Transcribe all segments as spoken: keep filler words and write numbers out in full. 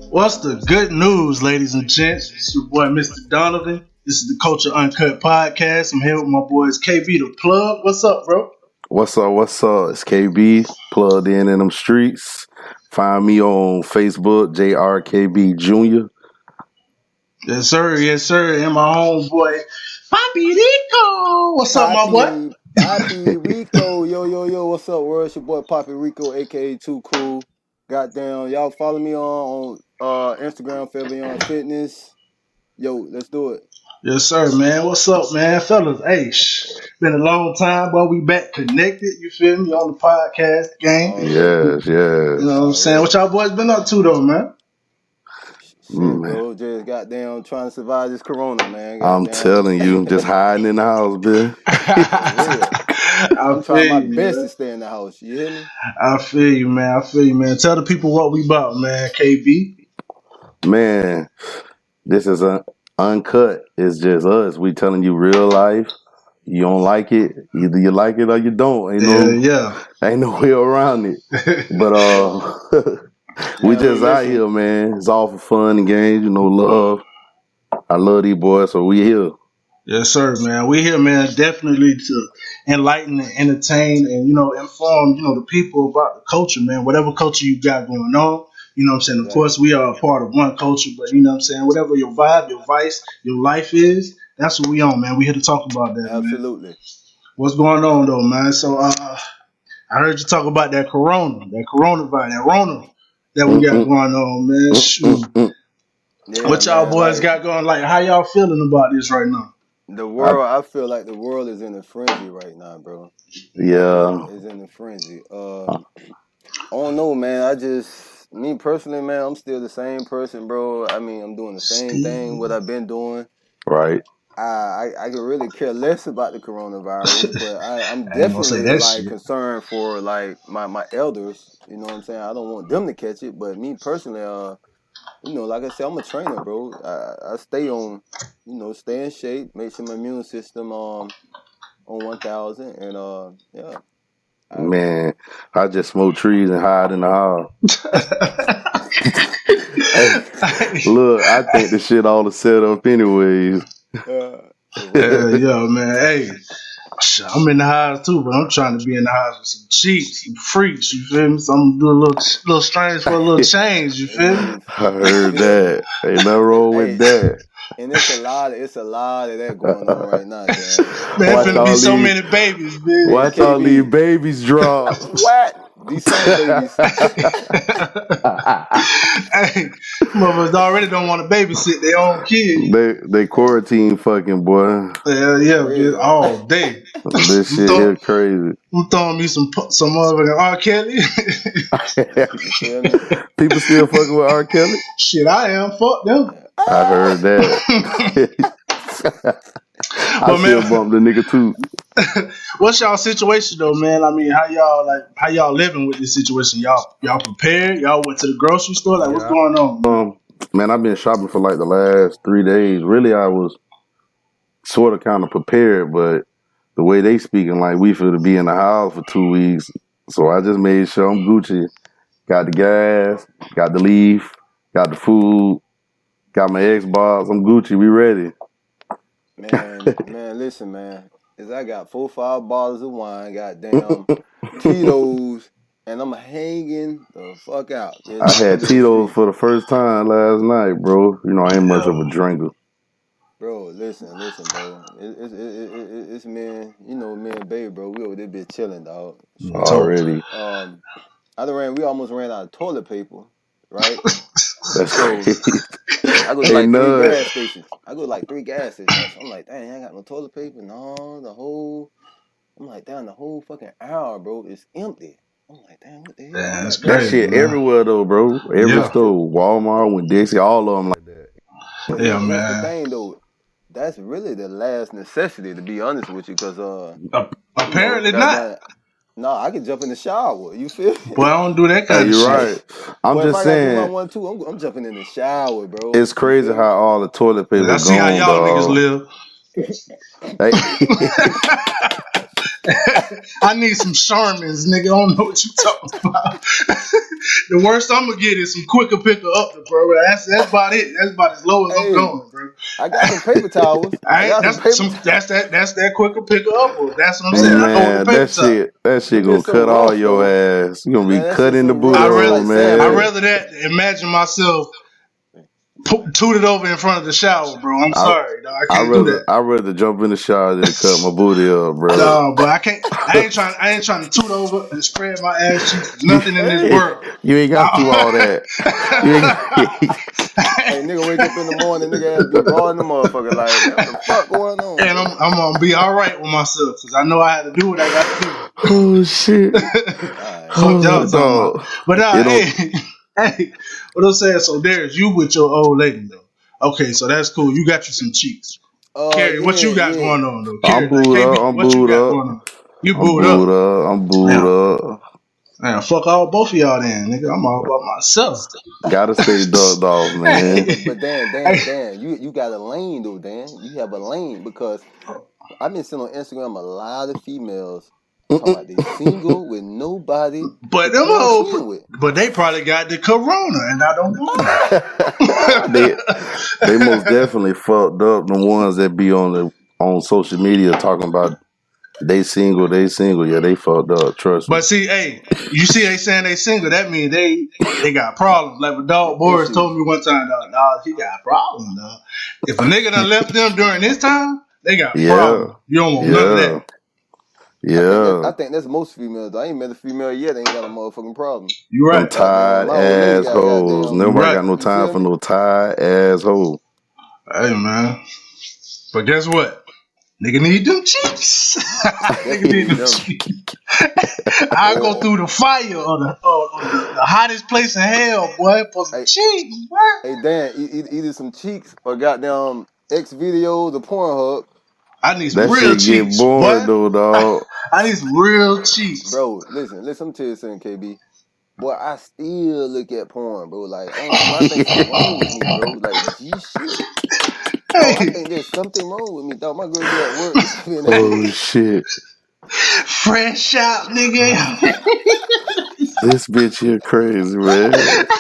What's the good news, ladies and gents? It's your boy, Mister Donovan. This is the Culture Uncut podcast. I'm here with my boys, K B the Plug. What's up, bro? What's up? What's up? It's K B, plugged in in them streets. Find me on Facebook, J R K B Junior Yes, sir. Yes, sir. And my homeboy, Poppy Rico. What's up, my boy? Poppy Rico. Yo, yo, yo. What's up, world? It's your boy, Poppy Rico, a k a. Too Cool. Goddamn. Y'all follow me on, on uh, Instagram, Fabian Fitness. Yo, let's do it. Yes, sir, man. What's up, man? Fellas, hey, shh. Been a long time, but we back connected, you feel me, on the podcast game. Oh, yes, yes. You know what I'm saying? What y'all boys been up to, though, man? Shit, mm, bro, just goddamn trying to survive this corona, man. Goddamn. I'm telling you, just hiding in the house, bitch. I'm trying my you, best man. to stay in the house. You hear me? I feel you, man. I feel you, man. Tell the people what we about, man. K B. Man, this is a uncut. It's just us. We telling you real life. You don't like it, either you like it or you don't. Ain't no, yeah, yeah. Ain't no way around it. But uh, we yeah, just out here, man. It's all for fun and games, you know, love. I love these boys, so we here. Yes, sir, man. We here, man, definitely to enlighten and entertain and, you know, inform, you know, the people about the culture, man. Whatever culture you got going on, you know what I'm saying? Of yeah. course, we are a part of one culture, but, you know what I'm saying? Whatever your vibe, your vice, your life is, that's what we on, man. We here to talk about that, Absolutely. Man. What's going on, though, man? So, uh, I heard you talk about that corona, that coronavirus, that rona that we got going on, man. Shoot. Yeah, what y'all man, boys like, got going? Like, how y'all feeling about this right now? The world, I, I feel like the world is in a frenzy right now, bro. Yeah. It's in a frenzy. Uh, I don't know, man. I just, me personally, man, I'm still the same person, bro. I mean, I'm doing the same thing, what I've been doing. Right. I, I, I could really care less about the coronavirus, but I, I'm definitely like shit. concerned for like my, my elders. You know what I'm saying? I don't want them to catch it, but me personally, uh, you know, like I said, I'm a trainer, bro. I, I stay on, you know, stay in shape, make sure my immune system um on one thousand, and uh, yeah. I, Man, I just smoke trees and hide in the house. Hey, look, I think the shit all is set up anyways. Uh, yeah, yo, man. Hey, I'm in the house too, but I'm trying to be in the house with some cheats, some freaks. You feel me? So I'm doing a little, little strange for a little change. You feel me? I heard that. Ain't nothing wrong with hey, that. And it's a lot. Of, it's a lot of that going on right now, man. Man, finna be so many babies, man. Watch all these babies drop. What? These babies. Hey, mothers already don't want to babysit their own kids. They they quarantine fucking boy. Yeah, yeah, yeah, all day. This shit here crazy. I'm throwing me some some motherfucking R. Kelly. People still fucking with R. Kelly? Shit, I am. Fuck them. I heard that. I but still man, bumped the nigga too. What's y'all situation though, man? I mean, how y'all like how y'all living with this situation? Y'all y'all prepared? Y'all went to the grocery store? Like, yeah. What's going on? Um, man, I've been shopping for like the last three days. Really, I was sort of kind of prepared, but the way they speaking, like we feel to be in the house for two weeks. So I just made sure I'm Gucci. Got the gas, got the leaf, got the food, got my Xbox. I'm Gucci. We ready. Man, man, listen, man. Is I got four, five bottles of wine, goddamn Tito's, and I'm hanging the fuck out. It's I had Tito's for the first time last night, bro. You know, I ain't much of a drinker. Bro, listen, listen, bro. It's it, it, it, it's me, you know, me and baby, bro. We over there bitch chilling, dog. So, Already. Um, I done ran. We almost ran out of toilet paper, right? That's crazy. I go to like three gas stations. I go to like three gas stations. I'm like, dang, I ain't got no toilet paper. No, the whole. I'm like, damn, the whole fucking hour, bro, is empty. I'm like, damn, what the hell? Yeah, that's that crazy, shit man. Everywhere though, bro. Every yeah. store, Walmart, when Dixie, all of them like that. But yeah, man. That's the thing though. That's really the last necessity, to be honest with you, because uh, uh, apparently you know, not. That, No, I can jump in the shower. You feel me? Well, I don't do that kind hey, of you're shit. Right. I'm well, just if saying. I do my one, two, I'm, I'm jumping in the shower, bro. It's crazy how all the toilet paper. I see gone, how y'all dog. niggas live. I need some Charmins, nigga. I don't know what you talking about. the worst I'm gonna get is some quicker picker up, bro. That's that's about it. That's about as low as hey, I'm going, bro. I got some paper towels. I, I got that's some paper some, towels. That's that. That's that quicker picker up. That's what I'm saying. Man, I know the paper that shit, that shit gonna cut rough, all your though. ass. You gonna be man, cutting the booty hole, like man. I'd rather that. Imagine myself. Toot it over in front of the shower, bro. I'm I, sorry, dog. I can't I rather, do that. I'd rather jump in the shower than cut my booty up, bro. No, but I can't. I ain't trying. I ain't trying to toot over and spread my ass cheeks. Nothing in this world. You ain't got to do all that. Hey, nigga, wake up in the morning, nigga, ass be raw in the motherfucker. Like, what the fuck going on? And I'm, I'm gonna be all right with myself because I know I had to do what I got to do. Oh shit! Right. Oh, dog. But uh, hey. Hey, what I'm saying, so there's you with your old lady though. Okay, so that's cool. You got you some cheeks. Uh, Carrie, yeah, what you got yeah. going on though? Carrie, I'm booed up. I'm what booed you got up. Going on? You I'm booed up. up. I'm booed up. Man, fuck all both of y'all then, nigga. I'm all about myself. Gotta stay ducked off, man. But Dan, Dan, Dan, you you got a lane though, Dan. You have a lane because I've been seeing on Instagram a lot of females. Talking about they single with nobody, but them hoes, but they probably got the corona, and I don't know. they, they most definitely fucked up. The ones that be on the on social media talking about they single, they single. Yeah, they fucked up. Trust me. But see, hey, you see, they saying they single. That means they they got problems. Like what Dog Boris told me one time, dog, dog he got problems. Dog. If a nigga done left them during this time, they got yeah. problems. You don't want yeah. none of that. Yeah, I think, I think that's most females. I ain't met a female yet. They ain't got a motherfucking problem. You right? Them tired assholes. Nobody got no time for no tired asshole. Hey man, but guess what? Nigga need them cheeks. Nigga need them cheeks. I go through the fire or the, or, or the, the hottest place in hell, boy, for some hey, cheeks, boy. Hey Dan, e- either some cheeks or goddamn X videos or Pornhub. I need some that real shit cheeks, get boring, boy. though, dog. I need some real cheeks, bro. Listen, listen. I'm tell you something, K B. Boy, I still look at porn, bro. Like, I, I think something wrong with me, bro. Like, G shit. Hey. Oh, I think there's something wrong with me, dog. My girl be at work. Oh shit. Fresh out, nigga. This bitch here crazy, man.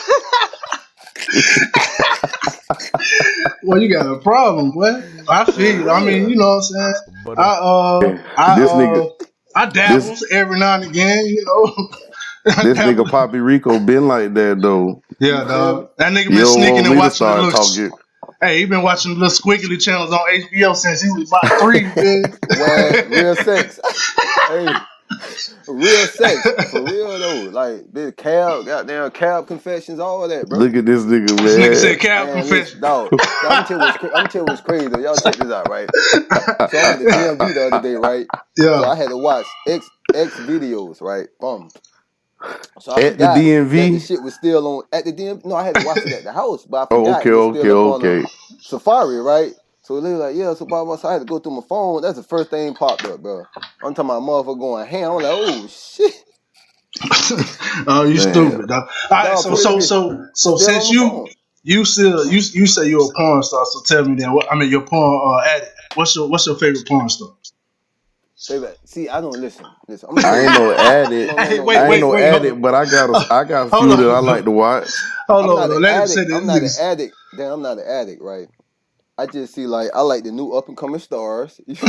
Well, you got a problem, boy. I feel you. I mean, you know what I'm saying? I uh, I, this uh, nigga, I dabble this, every now and again, you know. This nigga Poppy Rico been like that though. Yeah, dog. That nigga been sneaking and watching the little. Talking. Hey, he been watching the little squiggly channels on H B O since he was about three, man. Well, real sex. Hey. Real sex, for real though. Like this cab, goddamn cab confessions, all of that, bro. Look at this nigga, man. This nigga said cab man, confessions. Dog, I'm tell you what's, tell what's crazy though. Y'all check this out, right? So I had the D M V the other day, right? Yeah. So I had to watch X X videos, right? Boom. So I at the D M V, the shit was still on at the D M V. No, I had to watch it at the house, but I oh, forgot okay, it was still okay, okay. Safari, right? So they were like, yeah, so by myself, I had to go through my phone. That's the first thing popped up, bro. I'm talking about motherfucker going ham. I'm like, oh shit. Oh, you Man. Stupid, dog. All right, so so so so since you phone. you still you you say you're a porn star, so tell me then. What I mean, your porn uh, addict. What's your what's your favorite porn star? See, I don't listen. Listen, I'm I ain't no addict. Hey, wait, I ain't wait, no wait, addict, hold. But I got a, I got a few that I like to watch. Hold I'm on, not, let him say I'm not an addict. Damn, I'm not an addict, right? I just see like I like the new up and coming stars. I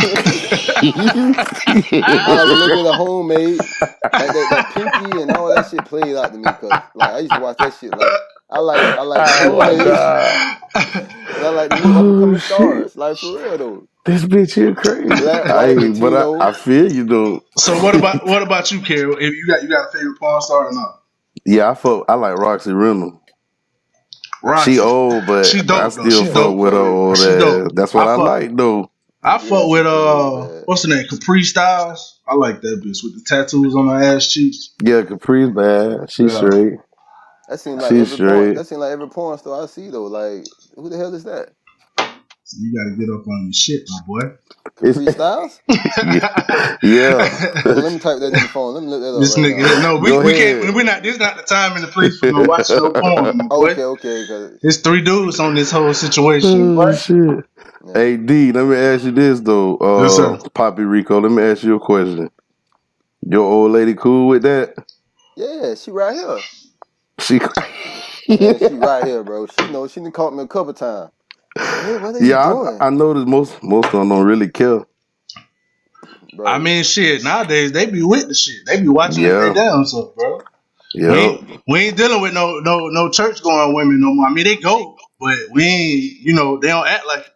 like to look at the homemade, like that, that Pinky and all that shit played out to me. Cause like I used to watch that shit. Like I like I like the homemade. I like the new up and coming stars. Like for real though. This bitch here crazy. Black, I, but I, I feel you though. So what about what about you, Carol? If you got you got a favorite porn star or not? Yeah, I fuck. I like Roxy Reynolds. Roxy. She old, but she dope, I still fuck dope, with her old ass. That's what I, I like though. I fuck with uh, what's her name? Capri Styles. I like that bitch with the tattoos on her ass cheeks. Yeah, Capri's bad. She's yeah. straight. That seems like She's every straight. Porn, that seems like every porn star I see though. Like who the hell is that? So you gotta get up on your shit, my boy. Capri Styles? yeah. yeah. Well, let me type that in the phone. Let me look that up. This right nigga, now. no, we, we can't. We're not. This is not the time and the place for no watch no porn. My boy. Okay, okay. Cause... There's three dudes on this whole situation. Oh, shit. Yeah. Hey D, let me ask you this though, uh, yes, sir. Poppy Rico. Let me ask you a question. Your old lady cool with that? Yeah, she right here. She, yeah, she right here, bro. She know she done caught me a couple times. Hey, what are yeah, you doing? I, I noticed most most of them don't really care. Bro. I mean, shit. Nowadays they be with the shit. They be watching yeah. their damn self, bro. Yeah, we ain't, we ain't dealing with no no no church going women no more. I mean, they go, but we ain't. You know, they don't act like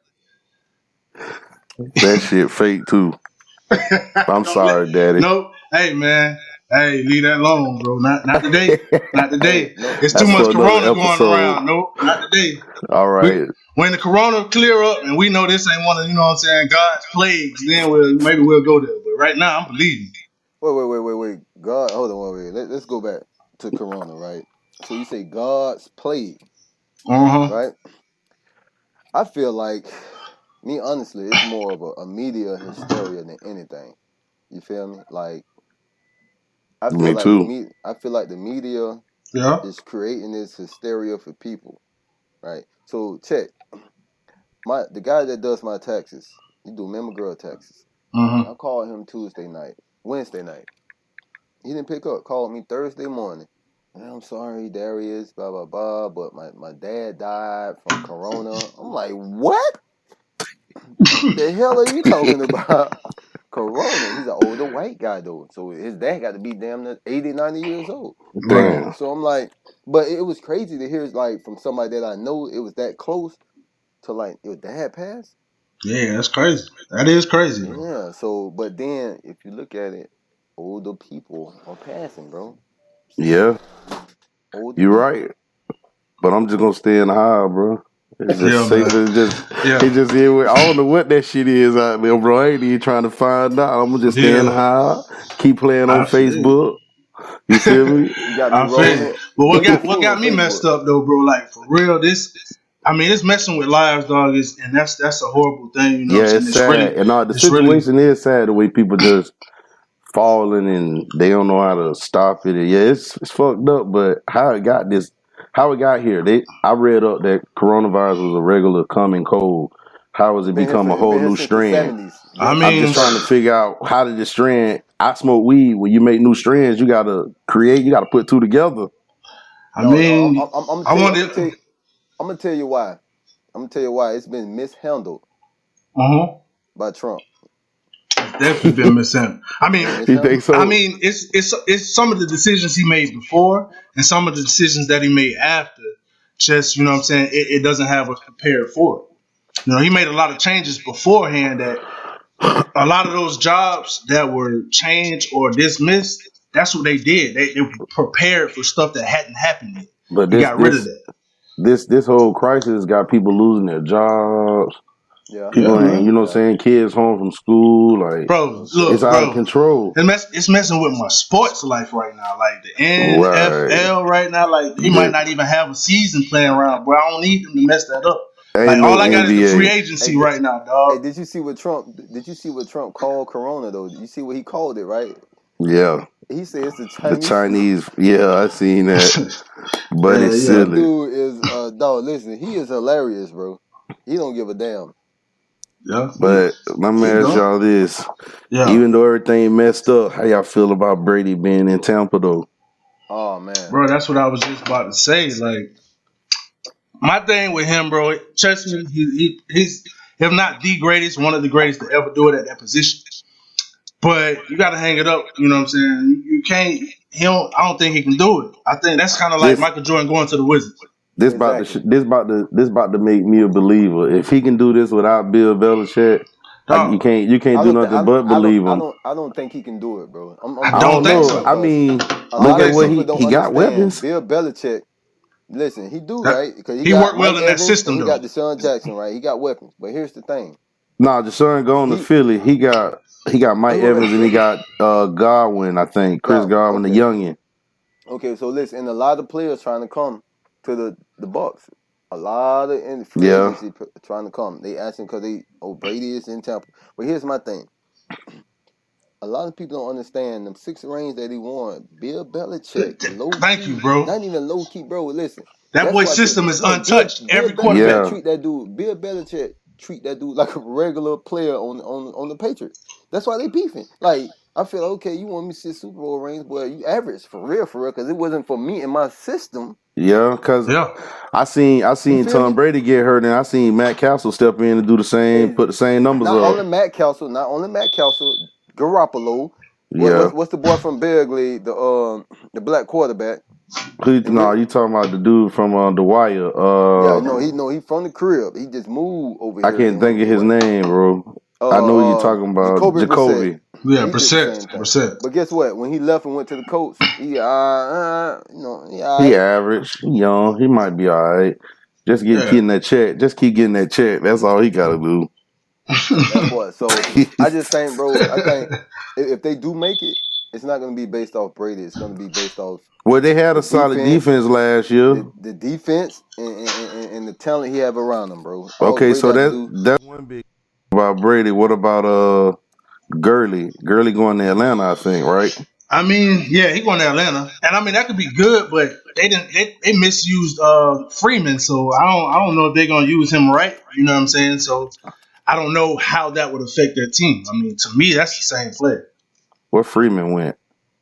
that shit fake too. I'm sorry, let, Daddy. No, hey man, hey, leave that alone, bro. Not not today, not today. It's too much corona going around. No, not today. All right. We, when the corona clear up and we know this ain't one of, you know what I'm saying, God's plagues, then we'll maybe we'll go there. But right now, I'm believing. Wait, wait, wait, wait, wait. God, hold on, wait, wait. Let, let's go back to corona, right? So you say God's plague, uh-huh. right? I feel like, me honestly, it's more of a, a media hysteria than anything. You feel me? Like, I feel me like too. The me- I feel like the media yeah. is creating this hysteria for people, right? So check. My the guy that does my taxes, he do Mama Girl taxes. Mm-hmm. I called him Tuesday night, Wednesday night. He didn't pick up. Called me Thursday morning. I'm sorry, Darius, blah, blah, blah, but my, my dad died from corona. I'm like, what? The hell are you talking about? Corona. He's an older white guy, though. So his dad got to be damn near eighty, ninety years old. Damn. So I'm like, but it was crazy to hear, like, from somebody that I know it was that close to, like, your dad passed. Yeah, that's crazy. That is crazy. Bro. Yeah, so, but then, if you look at it, older people are passing, bro. Yeah. Older You're people. Right. But I'm just gonna stay in the house, bro. It's just yeah, safer. It's just, yeah. it's just, I don't know what that shit is out there, bro. I ain't even trying to find out. I'm gonna just stay yeah. in the house, keep playing on I Facebook. Feel. You feel me? You got me I feel. But what got what got me messed up though, bro? Like for real, this. I mean, it's messing with lives, dog. Is and that's that's a horrible thing. You know, yeah, it's, it's sad. Really, and uh, the situation really, is sad. The way people just falling and they don't know how to stop it. And yeah, it's it's fucked up. But how it got this, how it got here? They I read up that coronavirus was a regular common cold. How has it been become for, a whole new strand? I mean, I'm just trying to figure out how did this strand. I smoke weed. When you make new strands, you gotta create. You gotta put two together. I no, mean, no, I'm, I'm, I'm I want to. I'm gonna tell you why. I'm gonna tell you why it's been mishandled uh-huh. by Trump. It's definitely been mishandled. I mean, you think so? I mean, it's it's it's some of the decisions he made before and some of the decisions that he made after. Just you know, what I'm saying it, it doesn't have us prepared for it. You know, he made a lot of changes beforehand that a lot of those jobs that were changed or dismissed. That's what they did. They, they were prepared for stuff that hadn't happened yet. But he this, got rid this, of that. This this whole crisis got people losing their jobs. Yeah, people yeah, ain't, you know, what I'm saying, kids home from school, like, bro, look, it's out bro, of control. It's, mess, it's messing with my sports life right now, like the N F L right, right now. Like he yeah. might not even have a season playing around, bro. I don't need them to mess that up. Ain't like no all I got N B A. Is the free agency hey, right now, dog. Hey, did you see what Trump? Did you see what Trump called Corona though? Did you see what he called it? Right? Yeah. He said it's the Chinese. The Chinese, yeah, I seen that. But yeah, it's yeah. silly. Dude is, uh, dog, listen, he is hilarious, bro. He don't give a damn. Yeah. But let me ask y'all this. Yeah. Even though everything messed up, how y'all feel about Brady being in Tampa, though? Oh, man. Bro, that's what I was just about to say. Like, my thing with him, bro, trust me, he, he, he's, if not the greatest, one of the greatest to ever do it at that position. But you got to hang it up. You know what I'm saying? You can't. He don't. I don't think he can do it. I think that's kind of like this, Michael Jordan going to the Wizards. This exactly. about to. This about to. This about to make me a believer. If he can do this without Bill Belichick, no, you can't. You can't do nothing th- but believe him. I don't. I don't think he can do it, bro. I'm, I'm I don't think so. I mean, look at what he, he got weapons. Bill Belichick. Listen, he do that, right because he, he got worked well Mike in that Evans, system. He though. got Deshaun Jackson, right? He got weapons. But here's the thing. Nah, Deshaun going to Philly. He got. He got Mike Evans and he got uh, Godwin, I think. Chris Godwin, okay. the youngin. Okay, so listen, and a lot of players trying to come to the, the Bucks. A lot of in free yeah. agency trying to come. They asking because they oh Brady is in Tampa. But here's my thing. A lot of people don't understand them six rings that he won. Bill Belichick, low Thank key, you, bro. Not even low key, bro. Listen, that boy system is no, untouched. Bill, Every Bill quarterback yeah. treat that dude. Bill Belichick treat that dude like a regular player on on on the Patriots. That's why they beefing. Like I feel okay. You want me to see Super Bowl rings, but you average for real, for real, because it wasn't for me in my system. Yeah, because yeah. I seen I seen Tom me? Brady get hurt, and I seen Matt Castle step in and do the same, hey, put the same numbers not up. Not only Matt Castle, not only Matt Castle, Garoppolo. What, yeah. What's, what's the boy from Begley, the um the black quarterback? Who, no, you talking about the dude from uh, The Wire? Uh, yeah, no, he no, he from the crib. He just moved over I here. I can't think of his name, bro. Uh, I know you're talking about Jacoby. Jacoby. Yeah, Brissett. Brissett. But guess what? When he left and went to the Colts, he uh, uh you know, he, all right. He average, he young, he might be all right. Just get yeah. getting that check. Just keep getting that check. That's all he got to do. That's what. So I just think, bro. I think if they do make it, it's not going to be based off Brady. It's going to be based off. Well, they had a the solid defense, defense last year. The, the defense and, and, and, and the talent he have around him, bro. All okay, so that do, that's one big about Brady. What about uh Gurley? Gurley going to Atlanta, I think, right? I mean, yeah, he going to Atlanta, and I mean that could be good, but they didn't. They, they misused uh, Freeman, so I don't. I don't know if they're gonna use him right. You know what I'm saying? So I don't know how that would affect their team. I mean, to me, that's the same play. Where Freeman went?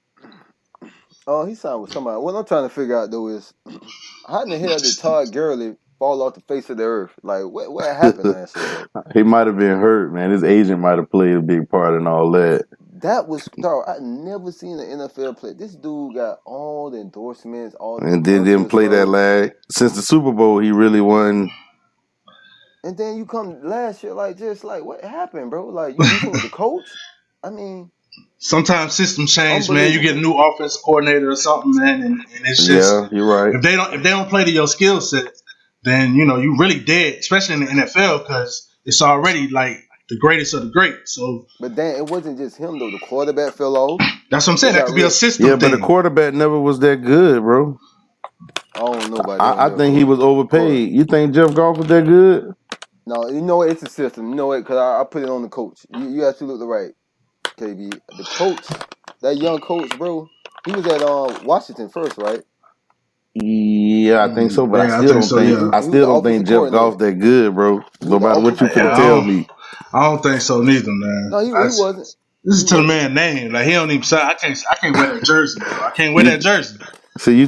Oh, he signed with somebody. What I'm trying to figure out though is how in the hell did Todd Gurley fall off the face of the earth? Like, what what happened last year? He might have been hurt, man. His agent might have played a big part in all that. That was, dog, I never seen an N F L play. This dude got all the endorsements, all the and then didn't play that lag. Since the Super Bowl, he really won. And then you come last year, like, just like, what happened, bro? Like, you beefing with the coach? I mean. Sometimes systems change, man. You get a new offensive coordinator or something, man, and, and it's just. Yeah, you're right. If they don't, if they don't play to your skill set, then, you know, you really dead, especially in the N F L, because it's already, like, the greatest of the great. So, but then it wasn't just him though. The quarterback fell off. That's what I'm saying. That could be a system. Yeah, thing. But the quarterback never was that good, bro. I don't know about I, I think he was overpaid. You think Jeff Goff was that good? No, you know what? It's a system. You know what? Because I, I put it on the coach. You, you absolutely right, K B. The coach, that young coach, bro. He was at uh, Washington first, right? Yeah, I think so. But yeah, I still I don't so, think. Yeah. I still don't think Jeff Goff's that good, bro. No matter what you can tell me. I don't think so neither, man. No, he, he I, wasn't. This is he to the man name. Like he don't even sign. I can't. I can't wear that jersey, bro. I can't wear that jersey. So you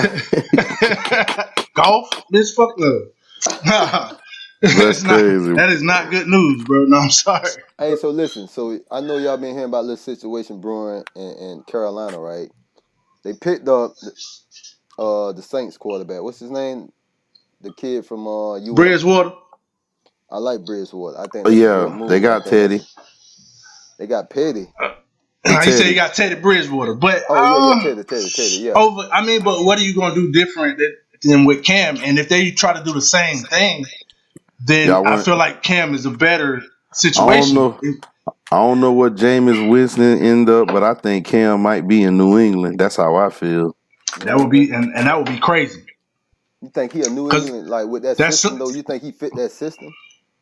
golf, this fuck up. That's not, crazy. That is not good news, bro. No, I'm sorry. Hey, so listen. So I know y'all been hearing about this situation brewing in, in Carolina, right? They picked up uh, the Saints quarterback. What's his name? The kid from uh, U S. Bridgewater. I like Bridgewater. I think. Oh, yeah, they got Teddy. They got Petty. Uh, you say you got Teddy Bridgewater, but oh yeah, yeah, Teddy, Teddy, Teddy, yeah. Over, I mean, but what are you gonna do different than, than with Cam? And if they try to do the same thing, then yeah, I, I feel like Cam is a better situation. I don't know. I don't know what Jameis Winston end up, but I think Cam might be in New England. That's how I feel. That would be, and, and that would be crazy. You think he a New England like with that system though? You think he fit that system?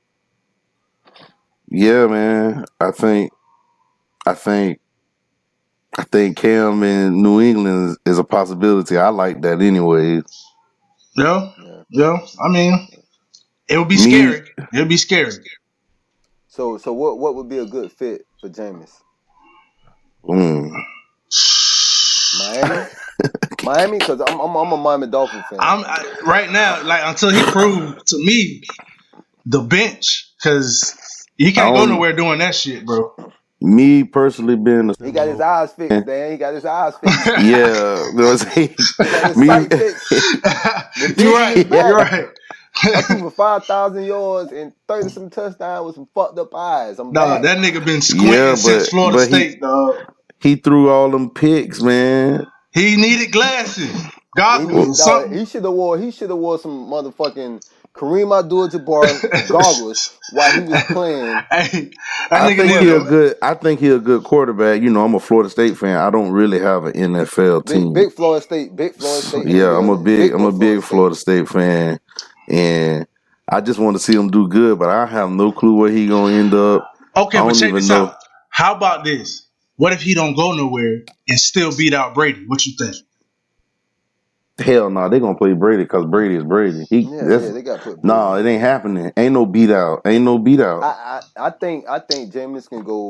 Yeah, man. I think, I think, I think Cam in New England is, is a possibility. I like that, anyways. Yeah, yeah. yeah. I mean, it would be Me, scary. It would be scary. So, so what? What would be a good fit for Jameis? Mm. Miami, Miami, because I'm, I'm I'm a Miami Dolphin fan. I'm I, right now, like until he proved to me the bench, because. He can't go nowhere doing that shit, bro. Me personally being a he got his eyes fixed, man. He got his eyes fixed. Yeah, you know what I'm saying? He got his sight fixed. You're right. You're right. I threw for five thousand yards and thirty some touchdowns with some fucked up eyes. I'm dog, that nigga been squinting yeah, but, since Florida but State, he, dog. He threw all them picks, man. He needed glasses. God, he, need, he should have wore. He should have wore some motherfucking Kareem Abdul-Jabbar goggles while he was playing. Hey, I think he a good. I think he a good quarterback. You know, I'm a Florida State fan. I don't really have an N F L team. Big, big Florida State. Big Florida State. Yeah, I'm a big. big I'm a big Florida State. Florida State fan, and I just want to see him do good. But I have no clue where he gonna end up. Okay, but check this know. out. How about this? What if he don't go nowhere and still beat out Brady? What you think? Hell no, nah, they gonna play Brady because Brady is Brady. He, yeah, yeah, they got put. No, nah, it ain't happening. Ain't no beat out. Ain't no beat out. I, I, I think, I think Jameis can go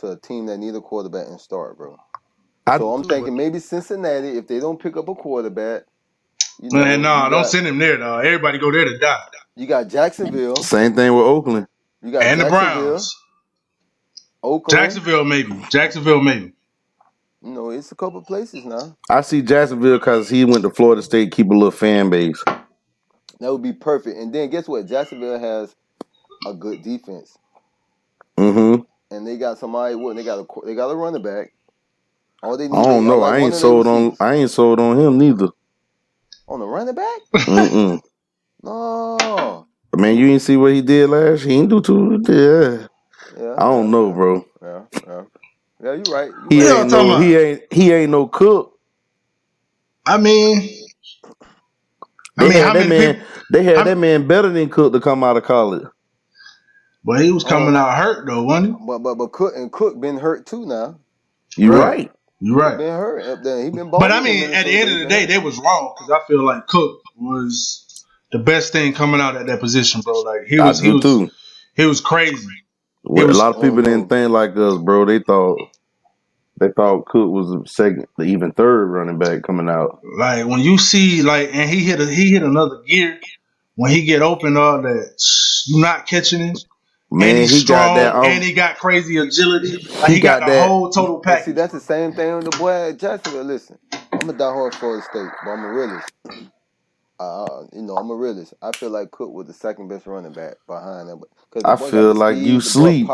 to a team that need a quarterback and start, bro. I, so I'm thinking maybe Cincinnati, if they don't pick up a quarterback. You know, man, no, got, don't send him there, though. Everybody go there to die. You got Jacksonville. Same thing with Oakland. You got and the Browns. Oakland. Jacksonville, maybe. Jacksonville, maybe. You know, it's a couple places now. I see Jacksonville because he went to Florida State, keep a little fan base. That would be perfect. And then guess what? Jacksonville has a good defense. Mm-hmm. And they got somebody. What? They got a they got a running back. All they need I don't know. Like I ain't sold on. I ain't sold on him neither. On the running back? Mm-mm. No. Man, you didn't see what he did last year. He didn't do too. Yeah. Yeah. I don't yeah, know, bro. Yeah. Yeah. Yeah, you're right. You he right. ain't no. He ain't. He ain't no cook. I mean. They I mean, had that man. People, they had I, that man better than Cook to come out of college. But he was coming oh, out hurt though, wasn't he? But but but Cook and Cook been hurt too now. You're right. right. You're right. He been hurt up there. He been. But I mean, at the end of the day, they was wrong because I feel like Cook was the best thing coming out at that position, bro. Like he was, he was, too. he was crazy. Well, was, a lot of people oh, didn't think like us, bro. They thought they thought Cook was the second, the even third running back coming out. Like when you see like, and he hit a, he hit another gear when he get open all that you not catching him. Man, and he's he strong, got that, um, and he got crazy agility. Like he, he got, got the that. whole total package. See, that's the same thing with the boy at Jacksonville. Listen, I'm a diehard Florida State, but I'm a realist. Uh, you know, I'm a realist. I feel like Cook was the second best running back behind him. I feel like speed, you sleep.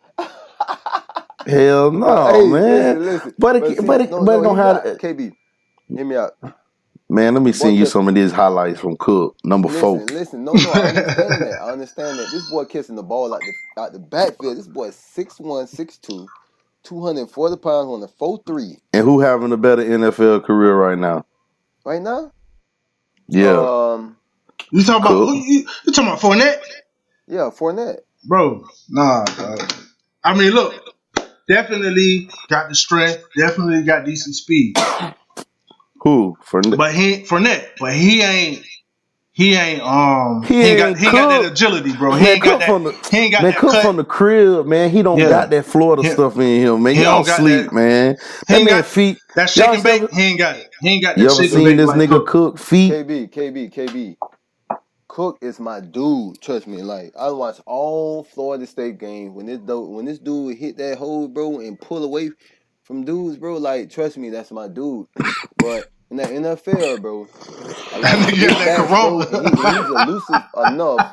Hell no, hey, man. Listen, listen. But it, but, see, but it, no, but no, it don't have K B. Hear me out. Man, let me send you some of these highlights from Cook, number listen, four. Listen, no, no, I understand that. I understand that. This boy kissing the ball out the out the backfield. This boy is six one, six two, two hundred forty pounds on the four three. And who having a better N F L career right now? Right now? Yeah. Um, you talking about who, you, you talking about Fournette? Yeah, Fournette. Bro, nah. Dog. I mean, look, definitely got the strength. Definitely got decent speed. Who? Fournette. But he Fournette, but he ain't he ain't um he, he ain't got he ain't got that agility, bro. He man, ain't got that from the, he ain't got man, that Cook cut. from the crib, man. He don't yeah. got that Florida he, stuff in him, man. He don't sleep, that, man. That man got, feet. That shake and bake, he ain't got it. He ain't got that you ever seen this like nigga Cook. Cook feet? K B, K B, K B. Cook is my dude. Trust me. Like I watch all Florida State games. When this dude, when this dude hit that hole, bro, and pull away from dudes, bro. Like trust me, that's my dude. But in the N F L, bro, I like his back, bro, and he, he's elusive enough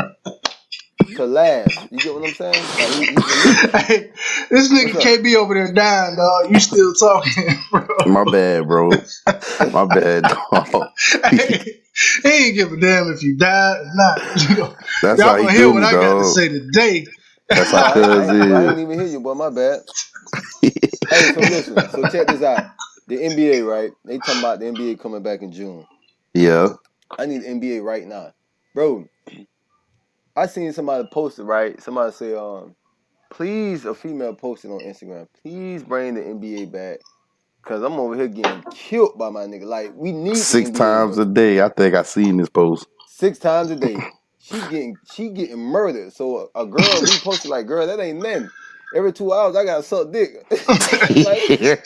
to last. You get what I'm saying? Like, he, he's hey, this nigga K B over there dying, dog. You still talking, bro? My bad, bro. My bad, dog. Hey, he ain't give a damn if you died or not. You know, That's y'all how gonna he hear do what me, I dog. got to say today. That's how cuz I, is. I didn't even hear you, but my bad. Hey, so listen. So check this out. The N B A, right? They talking about the N B A coming back in June. Yeah. I need the N B A right now. Bro, I seen somebody post it, right? Somebody say, um, please, a female posted on Instagram, please bring the N B A back. Because I'm over here getting killed by my nigga. Like, we need Six the N B A, times bro. a day. I think I seen this post. Six times a day. She getting she getting murdered. So a, a girl reposted like, girl, that ain't nothing. Every two hours, I got to suck dick. Like,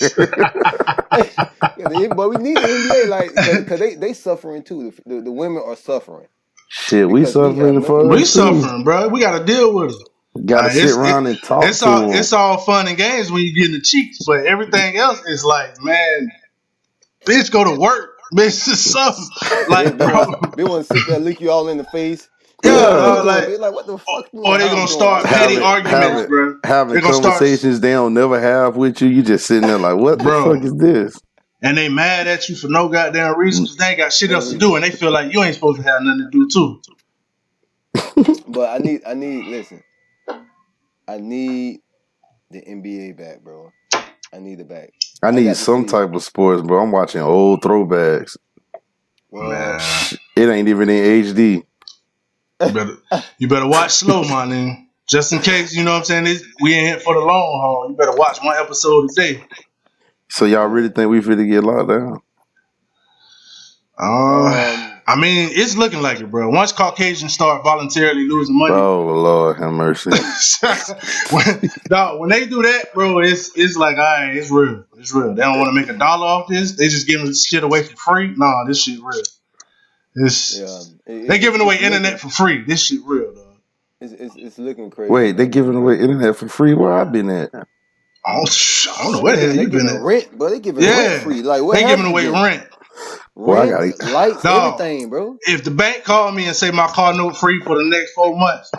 but we need the N B A, like, because they, they suffering too. The, the, the women are suffering. Shit, we suffering for We suffering, bro. We got to deal with it. Got to uh, sit around it, and talk it's to all, them. It's all fun and games when you get in the cheeks, but everything else is like, man, bitch, go to work. Bitch, is something. Like, bro. They want to sit there and lick you all in the face. Yeah, uh, like, like, what the fuck? Or they gonna start petty having, arguments, having, bro. Having conversations start... they don't never have with you. You just sitting there like, what bro. the fuck is this? And they mad at you for no goddamn reason because they ain't got shit else to do, and they feel like you ain't supposed to have nothing to do too. But I need, I need, listen, I need the N B A back, bro. I need it back. I need I some type of sports, bro. I'm watching old throwbacks. Well, man, it ain't even in H D. You better, you better watch slow, my nigga. Just in case, you know what I'm saying? This, we ain't here for the long haul. You better watch one episode a day. So y'all really think we finna get locked down? Uh, um, I mean, it's looking like it, bro. Once Caucasians start voluntarily losing money, oh Lord, have mercy. when, dog, when they do that, bro, it's it's like, all right, it's real. It's real. They don't want to make a dollar off this. They just giving this shit away for free. Nah, this shit real. It's yeah, it, they giving away internet looking, for free. This shit real, dog. It's, it's it's looking crazy. Wait, they giving away internet for free? Where I been at? I don't, I don't know where the hell you been at. Rent, but they giving yeah. rent free. Like what? They giving away rent. Well, I got lights, dog, everything, bro. If the bank called me and say my car note free for the next four months,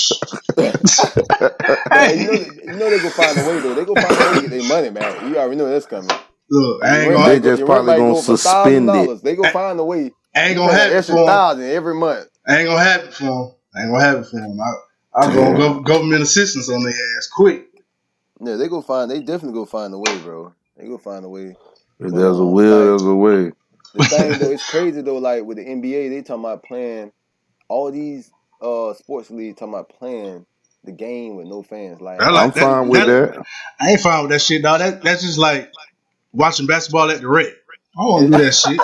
hey, you, know, you know they go find a way though. They go find a way to get their money, man. You already know that's coming. Look, I ain't gonna. They just probably gonna go suspend it. They gonna find a way. I ain't gonna have it for thousand every month. I ain't gonna have it for them. I ain't gonna have it for them. I, I'm gonna go government assistance on their ass quick. Yeah, they go find. They definitely go find a way, bro. They go find a way. If there's a will, like, there's a way. The thing though, it's crazy though. Like with the N B A, they talking about playing all these uh sports leagues talking about playing the game with no fans. Like, like I'm that, fine with that, that. I ain't fine with that shit, dog. That that's just like watching basketball at the rec. I don't want to do that shit.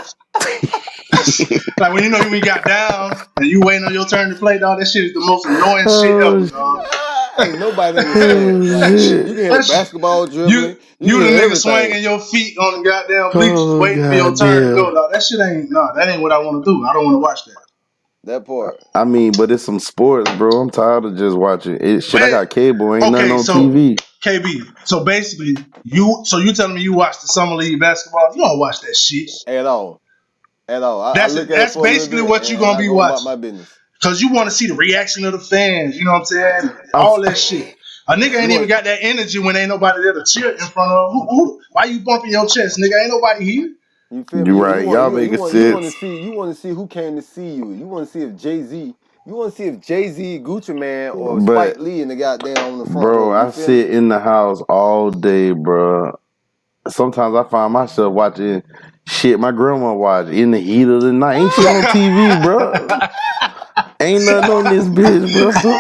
Like when you know you got down and you waiting on your turn to play, dog. That shit is the most annoying oh, shit ever, dog. Ain't nobody understand. You can hear basketball dribbling. You, you, you the nigga swinging your feet on the goddamn bleachers, oh, waiting God for your turn damn. to go, dog. That shit ain't, no, that ain't what I want to do. I don't want to watch that. That part. I mean, but it's some sports, bro. I'm tired of just watching it. Shit, Man, I got cable. Ain't okay, nothing on so, T V. K B. So basically, you, so you telling me you watch the summer league basketball? You don't watch that shit at all. At all. I, that's I look at that's basically what you're gonna be watching. My business. Cause you want to see the reaction of the fans. You know what I'm saying? All that shit. A nigga ain't even got that energy when ain't nobody there to cheer in front of. Who, who, why you bumping your chest, nigga? Ain't nobody here. You feel me? You right. You Y'all want, making you want, sense. You want to see. You want to see who came to see you. You want to see if Jay-Z. You want to see if Jay-Z, Gucci Man, or but, Spike Lee in the goddamn on the front. Bro, row, I sit me? in the house all day, bro. Sometimes I find myself watching shit my grandma watch in the heat of the night. Ain't shit on T V, bro. Ain't nothing on this bitch,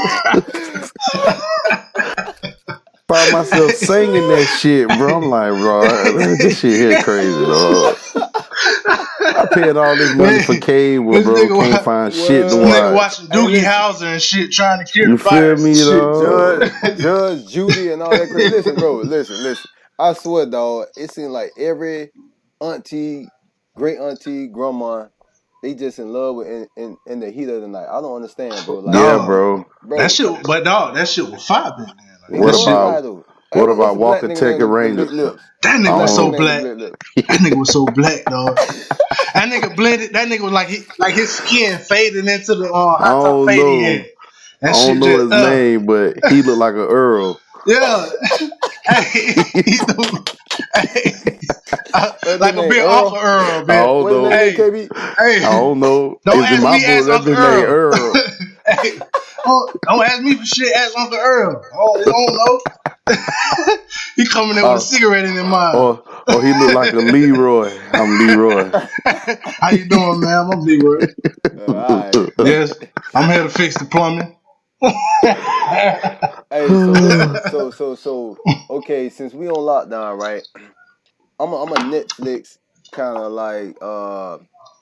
bro. Find myself singing that shit, bro. I'm like, bro, this shit here crazy, dog. I paid all this money for cable, bro. Can't watch, find well, shit to watch. Nigga watching Doogie Howser and shit, trying to cure you the virus. You feel me, dog? Judge, Judge Judy and all that. Listen, bro, listen, listen. I swear, dog, it seems like every auntie, great auntie, grandma, they just in love with in, in, in the heat of the night. I don't understand, bro. Like, yeah, bro. bro. That shit, but dog, that shit was fire back then. Like, what about what about Walker Texas Rangers? That nigga was so black. That nigga was so black, dog. That nigga blended. That nigga was like he, like his skin faded into the uh, hot top fading head. I don't know his uh, name, but he looked like an Earl. Yeah. Hey, hey, uh, like a bit off of Earl, man. I don't know. Hey, hey, I don't know. Don't ask me, ask Uncle Earl. Earl. Hey, oh, don't ask me for shit, ask Uncle Earl. Oh, you don't know. He coming in uh, with a cigarette in his mind. Or, or he look like a Leroy. I'm Leroy. How you doing, man? I'm Leroy. All right. Yes, I'm here to fix the plumbing. Hey, so, so, so, so, okay, since we on lockdown, right? I'm a, I'm a Netflix kind of like uh,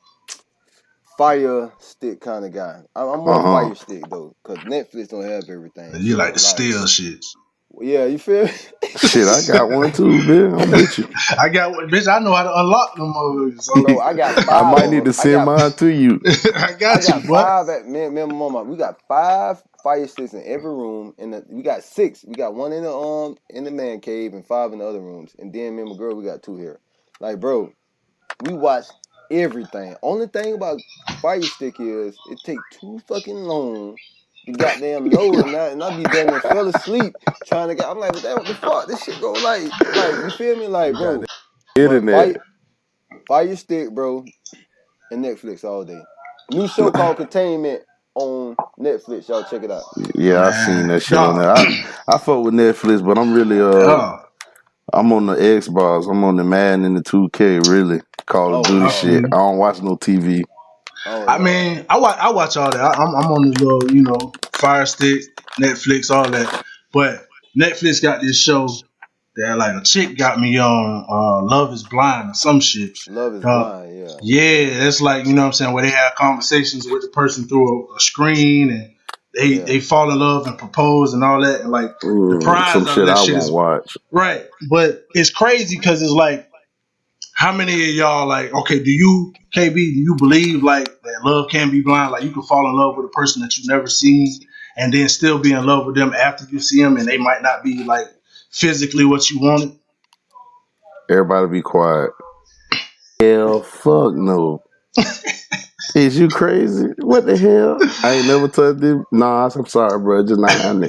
fire stick kind of guy. I'm, I'm more uh-huh. fire stick though, cause Netflix don't have everything. You so like the steel shit. Yeah, you feel me? Shit, I got one too, man. I'm with you. I got one, bitch. I know how to unlock them motherfuckers. So no, I got five. I might need to send got, mine to you. I got I you, got five at me, me and my mama. We got five fire sticks in every room, and we got six. We got one in the um in the man cave and five in the other rooms. And then me and my girl, we got two here. Like, bro, we watch everything. Only thing about fire stick is it take too fucking long. You goddamn load, and I, and I be damn and fell asleep trying to get. I'm like, what the, what the fuck? This shit go like, like you feel me, like, bro. Internet. Fire, fire stick, bro, and Netflix all day. New show called Containment on Netflix. Y'all check it out. Yeah, I seen that shit on there. I, I fuck with Netflix, but I'm really uh, I'm on the Xbox. I'm on the Madden and the two K. Really, Call of oh, Duty oh, shit. Man. I don't watch no T V. Oh, I mean, I watch, I watch all that. I, I'm, I'm on the little, you know, Fire Stick, Netflix, all that. But Netflix got this show that like a chick got me on uh, Love Is Blind or some shit. Love Is Uh, Blind, yeah. Yeah, it's like, you know what I'm saying, where they have conversations with the person through a, a screen and they, Yeah. they fall in love and propose and all that. And like Mm, the prize some of shit that I shit won't is watch. right. But it's crazy because it's like, how many of y'all like, okay, do you, K B, do you believe like that love can be blind? Like you can fall in love with a person that you've never seen and then still be in love with them after you see them and they might not be like physically what you wanted? Everybody be quiet. Hell, fuck no. Is you crazy? What the hell? I ain't never touched it. Nah, I'm sorry, bro. It's just not happening.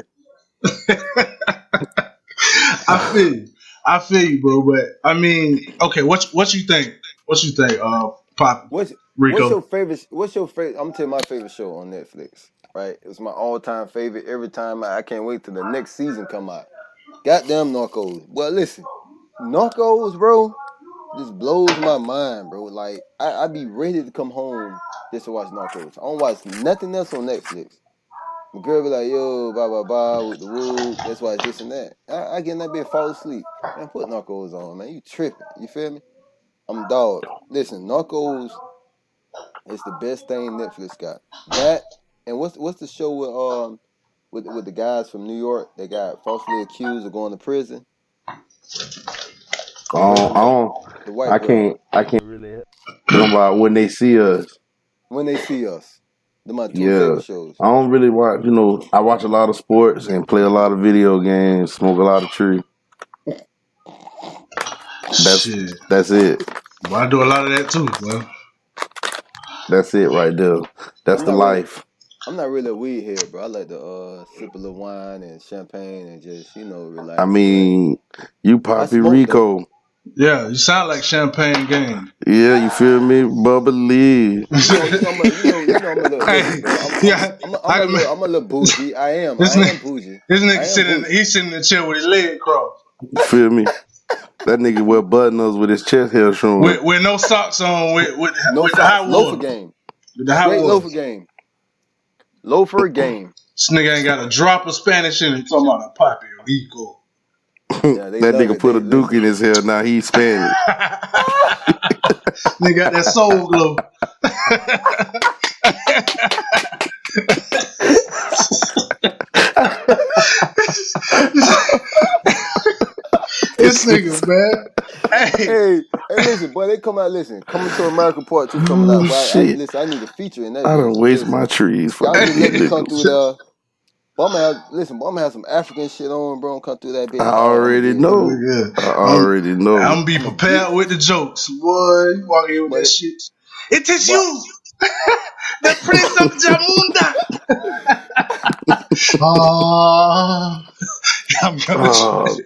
I feel you. I feel you, bro. But I mean, okay, what what you think? What you think, uh, Pop? What's Rico? What's your favorite? What's your favorite? I'm gonna tell you my favorite show on Netflix. Right, it's my all time favorite. Every time I, I can't wait till the next season come out. Goddamn Narcos. Well, listen, Narcos, bro, just blows my mind, bro. Like I, I be ready to come home just to watch Narcos. I don't watch nothing else on Netflix. My girl be like, yo, blah blah blah with the woo. That's why it's this and that. I, I get in that bed, fall asleep. Man, put Narcos on, man. You tripping? You feel me? I'm dog. Listen, Narcos is the best thing Netflix got. That and what's what's the show with um with with the guys from New York that got falsely accused of going to prison? Oh, oh, the white I girl. can't. I can't really talk about When They See Us. When They See Us. They're my two Yeah. favorite shows. I don't really watch. You know, I watch a lot of sports and play a lot of video games. Smoke a lot of tree. That's Shit. that's it. Well, I do a lot of that too, bro. That's it right there. That's I'm the not life. Really, I'm not really a weed head, bro. I like to uh, sip a little wine and champagne and just, you know, relax. I mean, you Poppy Rico. Though. Yeah, you sound like Champagne Game. Yeah, you feel me? Bubbly. You know, you know, I'm a, you know, you know I'm a little, listen, bro. I'm, yeah, I'm, I'm, I'm, I'm, a little, I'm a little bougie. I am. This I nigga, am bougie. This nigga sitting, bougie. He's sitting in the chair with his leg crossed. You feel me? That nigga wear button-ups with his chest hair showing. With, with no socks on, with, with, no with socks. the high Loafer game. With the high Straight loafer game. Loafer game. This nigga ain't got a drop of Spanish in it. Talking about a Papi Rico. Yeah, that nigga it. put they, a duke listen. in his hair. Now he's Spanish. Nigga got that soul glow. This nigga, man. Hey. hey, hey, listen, boy, they come out. Listen, Coming to America Part Two coming out. Right? I, listen, I need a feature in that. I don't waste listen, my trees for y'all just let me come through there. But I'm gonna have, listen, but I'm gonna have some African shit on, bro. I'm come through that bitch. I already know. I already I'm, know. I'm gonna be prepared with the jokes, boy. You walk in with but that it, shit. It is you, the Prince of Jamunda. Oh, I'm gonna. Oh,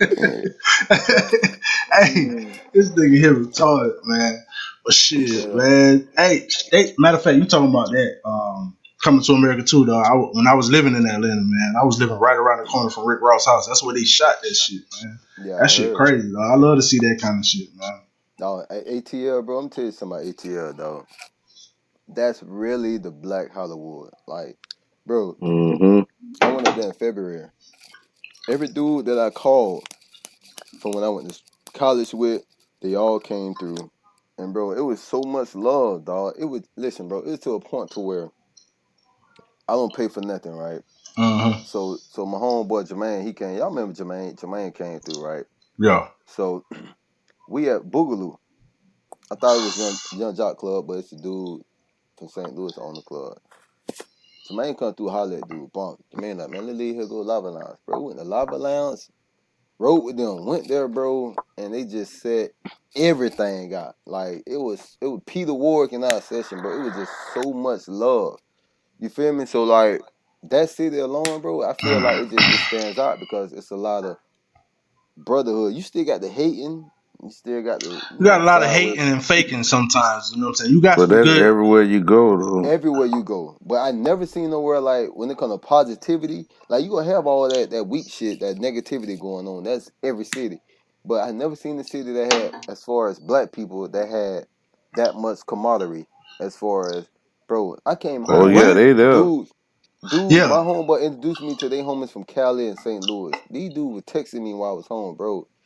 hey, this nigga here retarded, man. But shit, yeah. man. Hey, hey, matter of fact, you talking about that? Um. Coming to America too, though. I, when I was living in Atlanta, man, I was living right around the corner from Rick Ross' house. That's where they shot that shit, man. Yeah, that I shit crazy, though. I love to see that kind of shit, man. No, A T L, bro. I'm telling you something about A T L, though. That's really the Black Hollywood. Like, bro, mm-hmm. I went up there in February. Every dude that I called from when I went to college with, they all came through. And, bro, it was so much love, dog. It was, listen, bro, it's to a point to where I don't pay for nothing, right? Uh-huh. So, so my homeboy Jermaine, he came. Y'all remember Jermaine? Jermaine came through, right? Yeah. So, we at Boogaloo. I thought it was Young, Young Jock Club, but it's a dude from Saint Louis on the club. Jermaine come through, holler at dude, bump. Jermaine like, man, let's leave here, go Lava Lounge, bro. Went to Lava Lounge, rode with them, went there, bro, and they just said everything got. Like, it was, it was Peter Ward in our session, bro. It was just so much love. You feel me? So, like, that city alone, bro, I feel like it just it stands out because it's a lot of brotherhood. You still got the hating. You still got the... You, you got know, a lot of hating and faking sometimes, you know what I'm saying? You got But that's good. everywhere you go, though. Everywhere you go. But I never seen nowhere, like, when it comes to positivity, like, you gonna have all that, that weak shit, that negativity going on. That's every city. But I never seen a city that had, as far as black people, that had that much camaraderie as far as... Bro, I came home. Oh, yeah, they there. Dude, dude yeah. my homeboy introduced me to their homies from Cali and Saint Louis. These dudes were texting me while I was home, bro.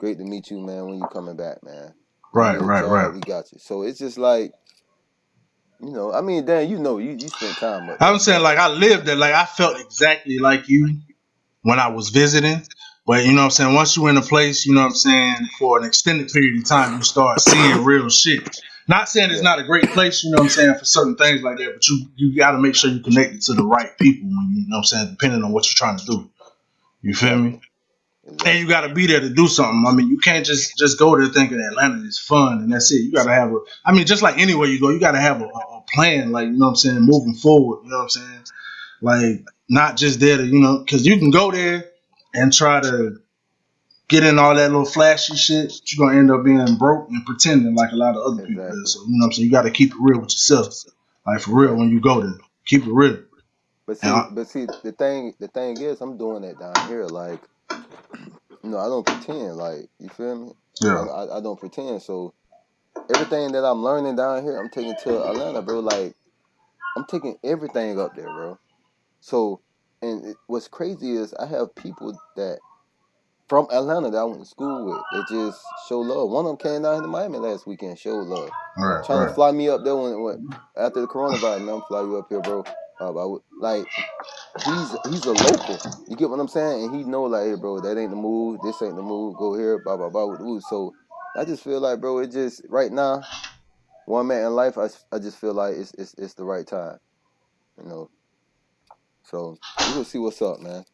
great to meet you, man. When you coming back, man. Right, right, job, right. We got you. So it's just like, you know, I mean, Dan, you know, you you spent time up I'm there. saying, like, I lived there. Like, I felt exactly like you when I was visiting. But, you know what I'm saying, once you're in a place, you know what I'm saying, for an extended period of time, you start seeing real shit. Not saying it's Yeah. not a great place, you know what I'm saying, for certain things like that, but you you got to make sure you connected to the right people when you, you know what I'm saying, depending on what you're trying to do. You feel me? Exactly. And you got to be there to do something. I mean, you can't just just go there thinking Atlanta is fun and that's it. You got to have a, I mean, just like anywhere you go, you got to have a, a plan, like, you know what I'm saying, moving forward, you know what I'm saying? Like, not just there to, you know, because you can go there and try to get in all that little flashy shit, but you're going to end up being broke and pretending like a lot of other exactly. people do. So, you know what I'm saying? You got to keep it real with yourself. Like, for real, when you go there, keep it real. But see, I, but see, the thing, the thing is, I'm doing that down here. Like, you know, I don't pretend. Like, you feel me? Yeah. I, I, I don't pretend. So everything that I'm learning down here, I'm taking to Atlanta, bro. Like, I'm taking everything up there, bro. So, and it, what's crazy is I have people that from Atlanta that I went to school with. They just show love. One of them came down to Miami last weekend, show love. Right, Trying right. to fly me up there when, when after the coronavirus, man, I'm fly you up here, bro. Uh, I would, like, he's he's a local. You get what I'm saying? And he know, like, hey, bro, that ain't the move. This ain't the move. Go here, blah blah blah with the move. So I just feel like, bro, it just right now, one man in life. I, I just feel like it's it's it's the right time, you know. So we will see what's up, man.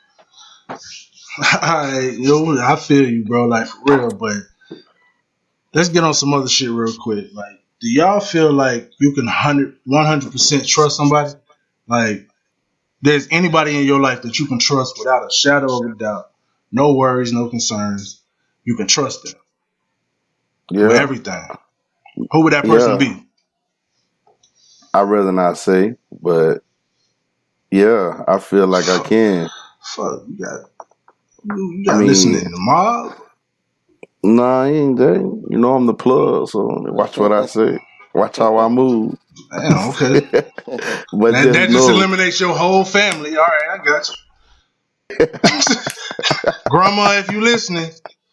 Alright, yo, I feel you, bro. Like, for real, but let's get on some other shit real quick. Like, do y'all feel like you can one hundred percent trust somebody? Like, there's anybody in your life that you can trust without a shadow of a doubt, no worries, no concerns. You can trust them Yeah. with everything. Who would that person Yeah. be? I'd rather not say, but yeah, I feel like I can. Fuck, you got, you got I mean, listening to Mob? Nah, I ain't that. You know I'm the plug, so watch what I say. Watch how I move. Damn, okay. But that, just that just know, eliminates your whole family. All right, I got you. Grandma, if you listening.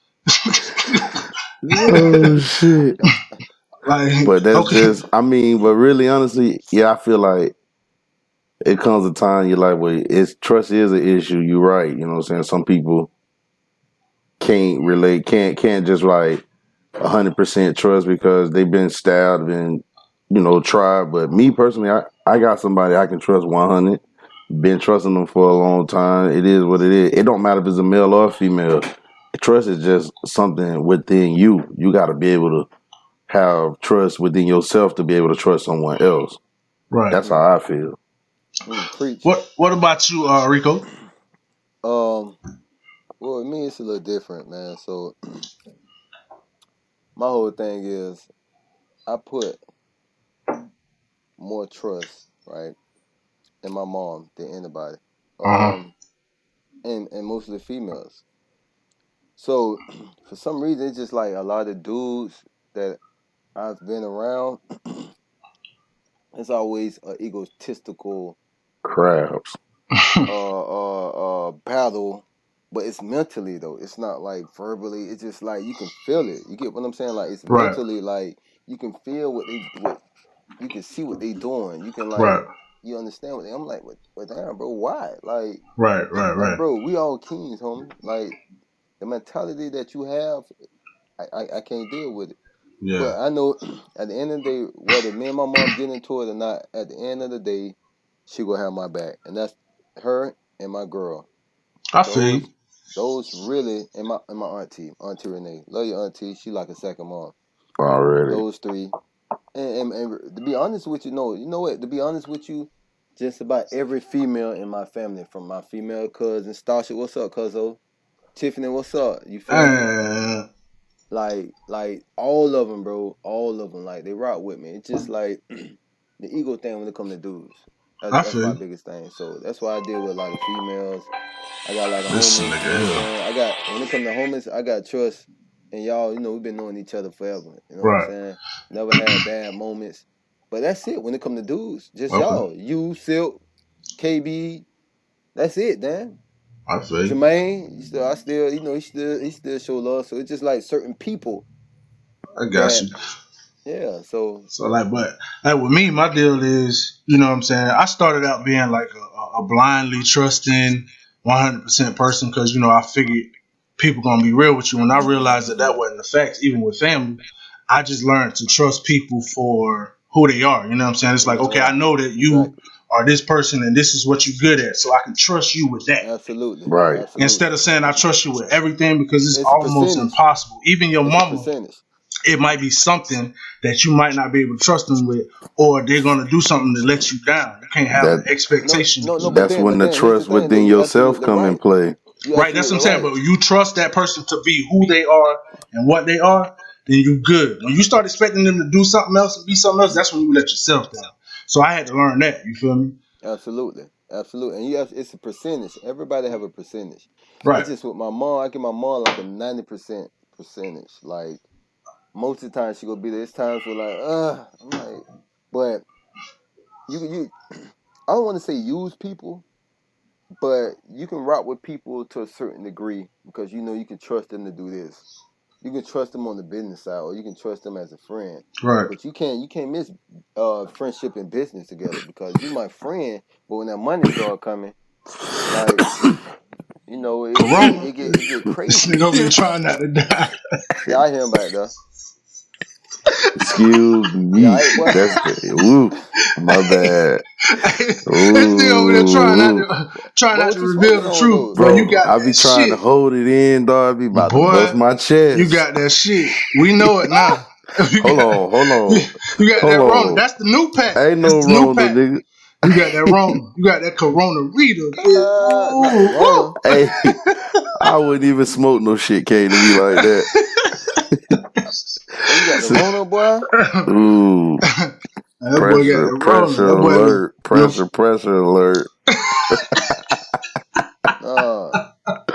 Oh shit. Like, but that's okay. just, I mean, but really, honestly, yeah, I feel like it comes a time you're like, well, it's trust is an issue. You're right. You know what I'm saying? Some people can't relate, can't can't just like one hundred percent trust because they've been stabbed and, you know, tried. But me personally, I, I got somebody I can trust one hundred. Been trusting them for a long time. It is what it is. It don't matter if it's a male or a female. Trust is just something within you. You got to be able to have trust within yourself to be able to trust someone else. Right. That's how I feel. Mm, preach. What What about you, uh, Rico? Um. Well, with me, it's a little different, man. So my whole thing is, I put more trust, right, in my mom than anybody. Uh-huh. Um, and and mostly females. So for some reason, it's just like a lot of dudes that I've been around. It's always an egotistical Crabs. uh, uh, uh, battle, but it's mentally though. It's not like verbally. It's just like you can feel it. You get what I'm saying? Like it's Right. mentally. Like you can feel what they what you can see what they doing. You can like Right. you understand what they. I'm like, what? But damn, bro, why? Like, Right. Right. like, Right. bro, we all kings, homie. Like the mentality that you have, I I, I can't deal with it. Yeah. But I know at the end of the day, whether me and my mom get into it or not, at the end of the day, she gonna have my back, and that's her and my girl. I those, feel you. Those really, and my and my auntie, Auntie Renee, love your auntie. She like a second mom. Already. Those three, and, and, and to be honest with you, no, you know what? To be honest with you, just about every female in my family, from my female cousin Stasha, what's up, cuzzo? Tiffany, what's up? You feel uh, me? Like, like all of them, bro. All of them, like they rock with me. It's just like the ego thing when it comes to dudes. That's, I that's feel my you. biggest thing. So that's why I deal with a lot of females. I got like a This homie. nigga You know what I'm here. saying? I got when it comes to homies, I got trust. And y'all, you know, we've been knowing each other forever. You know Right. what I'm saying? Never had bad moments. But that's it when it comes to dudes. Just Okay. y'all. You, Silk, K B. That's it, Dan. I feel you. Jermaine, he still, I still, you know, he still, he still show love. So it's just like certain people. I got that, you. Yeah, so so like, but like with me, my deal is, you know what I'm saying. I started out being like a, a blindly trusting, one hundred percent person because you know I figured people gonna be real with you. When I realized that that wasn't the facts, even with family, I just learned to trust people for who they are. You know what I'm saying? It's like, okay, I know that you exactly. are this person and this is what you're good at, so I can trust you with that. Absolutely, right. Absolutely. Instead of saying I trust you with everything because it's, it's almost impossible. Even your it's mama. It might be something that you might not be able to trust them with, or they're going to do something to let you down. You can't have that, an expectation. No, no, no, that's then, when the then, trust the within yourself come right. in play. You're right, that's what I'm saying. Right. But you trust that person to be who they are and what they are, then you're good. When you start expecting them to do something else and be something else, that's when you let yourself down. So I had to learn that. You feel me? Absolutely, absolutely. And you have, it's a percentage. Everybody have a percentage. Right. It's just with my mom, I give my mom like a ninety percent percentage. Like, most of the time she gonna be there. It's times where like, uh, I'm like, but you you, I don't want to say use people, but you can rock with people to a certain degree because you know you can trust them to do this. You can trust them on the business side, or you can trust them as a friend. Right. But you can't you can't miss uh, friendship and business together because you my friend, but when that money start coming, like. You know, it, it, it, get, it get crazy. This nigga over here trying not to die. Yeah, I hear him back there. Excuse me. Yeah, I, That's ooh, my bad. This nigga over there trying not to, trying not to reveal the truth. Bro, you got I be trying shit. to hold it in, dog. I be about Boy, to bust my chest. You got that shit. We know it now. hold got, on, hold on. You got hold that on. wrong. That's the new pack. Ain't That's no wrong, nigga. You got that wrong. You got that Corona Rita. Uh, hey, I wouldn't even smoke no shit came to me like that. You got the Rona, boy? Ooh. That pressure, boy got the pressure Rona. alert. Was, pressure, pressure alert. uh,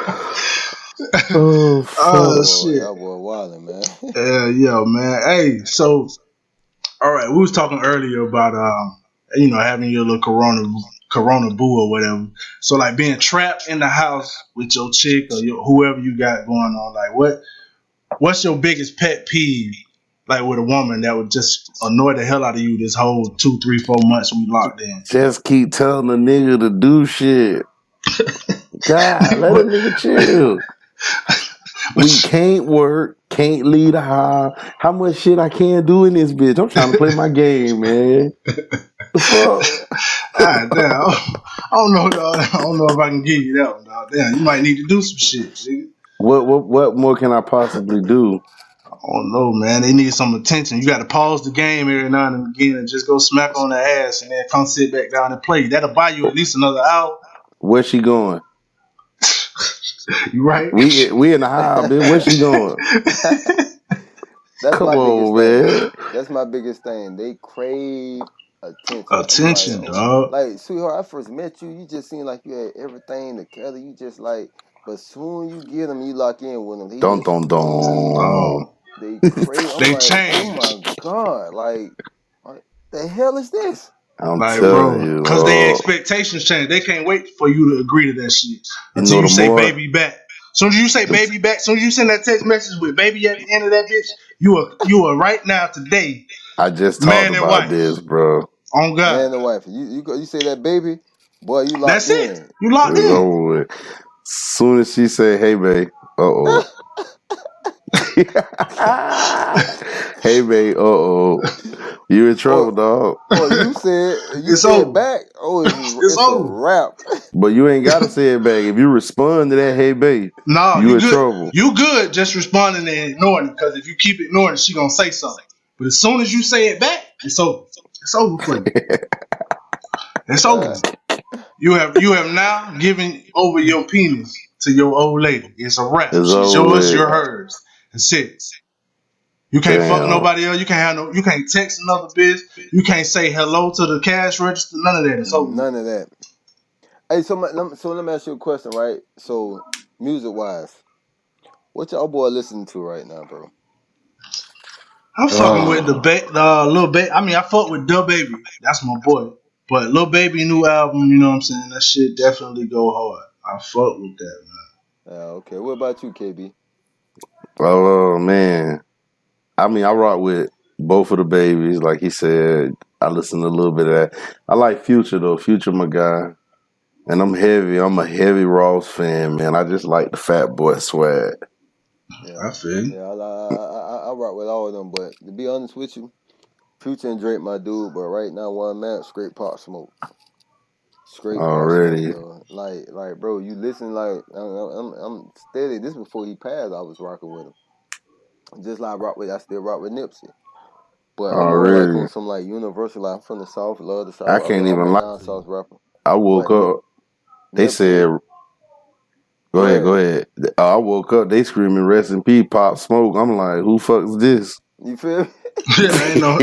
oh, fuck. Oh, shit. That boy wildin', man. Yeah, yo, man. Hey, so, all right, we was talking earlier about, um, you know, having your little Corona Corona boo or whatever. So like being trapped in the house with your chick or your, whoever you got going on. Like what what's your biggest pet peeve? Like with a woman that would just annoy the hell out of you this whole two, three, four months we locked in. Just keep telling the nigga to do shit. God, let a nigga chill. We can't work, can't leave the house. How much shit I can't do in this bitch? I'm trying to play my game, man. The fuck? Ah, damn. I don't know, dog. I don't know if I can give you that one, dog. Damn, you might need to do some shit, nigga. What what what more can I possibly do? I don't know, man. They need some attention. You got to pause the game every now and again and just go smack on the ass and then come sit back down and play. That'll buy you at least another hour. Where's she going? You right? We we in the house, bitch. Where's she going? That's Come my on, biggest man. Thing. That's my biggest thing. They crave attention. Attention, like, dog. Like, sweetheart, I first met you. You just seemed like you had everything together. You just like, but soon you get them, you lock in with them. They dun just, dun dun. Oh. They crave. they like, change. Oh my god! Like, what the hell is this? I'm like, telling bro, you, because their expectations change. They can't wait for you to agree to that shit until you, know, you say more, baby back. Soon as you say baby back, soon as you send that text message with baby at the end of that bitch, you are you are right now today. I just talked man about wife. this, bro. On God, man and wife. You you you say that baby, boy, you locked That's in. it. You locked it's in. Over with. Soon as she say, "Hey, babe," uh oh. Hey, babe, uh oh. You in trouble, oh, dog. Oh, you said you it's said over. back. Oh, it's, it's, it's over. a wrap. But you ain't gotta say it back. If you respond to that, hey babe, no, you, you in good. trouble. You good just responding and ignoring it, because if you keep ignoring it, she gonna say something. But as soon as you say it back, it's over. It's over for you. It's over. You have you have now given over your penis to your old lady. It's a wrap. It's She's yours, you're hers. That's it. You can't Damn. fuck nobody else. You can't have no. You can't text another bitch. You can't say hello to the cash register. None of that. It's over. None of that. Hey, so my, so let me ask you a question, right? So, music wise, what y'all boy listening to right now, bro? I'm fucking oh. with the ba- the Lil Baby. I mean, I fuck with Da Baby. That's my boy. But Lil Baby new album, you know what I'm saying? That shit definitely go hard. I fuck with that, man. Yeah, okay. What about you, K B? Oh man, I mean, I rock with both of the babies. Like he said, I listen to a little bit of that. I like Future though. Future, my guy, and I'm heavy. I'm a heavy Ross fan, man. I just like the Fat Boy swag. Yeah, I feel. Yeah, I, I, I, I rock with all of them. But to be honest with you, Future and Drake, my dude. But right now, one man, straight Pop Smoke. Straight already. Pop Smoke, bro. Like, like, bro, you listen. Like, I'm, I'm, I'm steady. This before he passed, I was rocking with him. Just like I rock with, I still rock with Nipsey. But I'm already. like on some like universal. Like, I'm from the South, love the South. I can't I'm, even I'm lie. South rapper. I woke but up. They Nipsey, said, "Go, go ahead, go ahead." I woke up. They screaming, "Rest in peace, Pop Smoke." I'm like, "Who fucks this?" You feel me? no,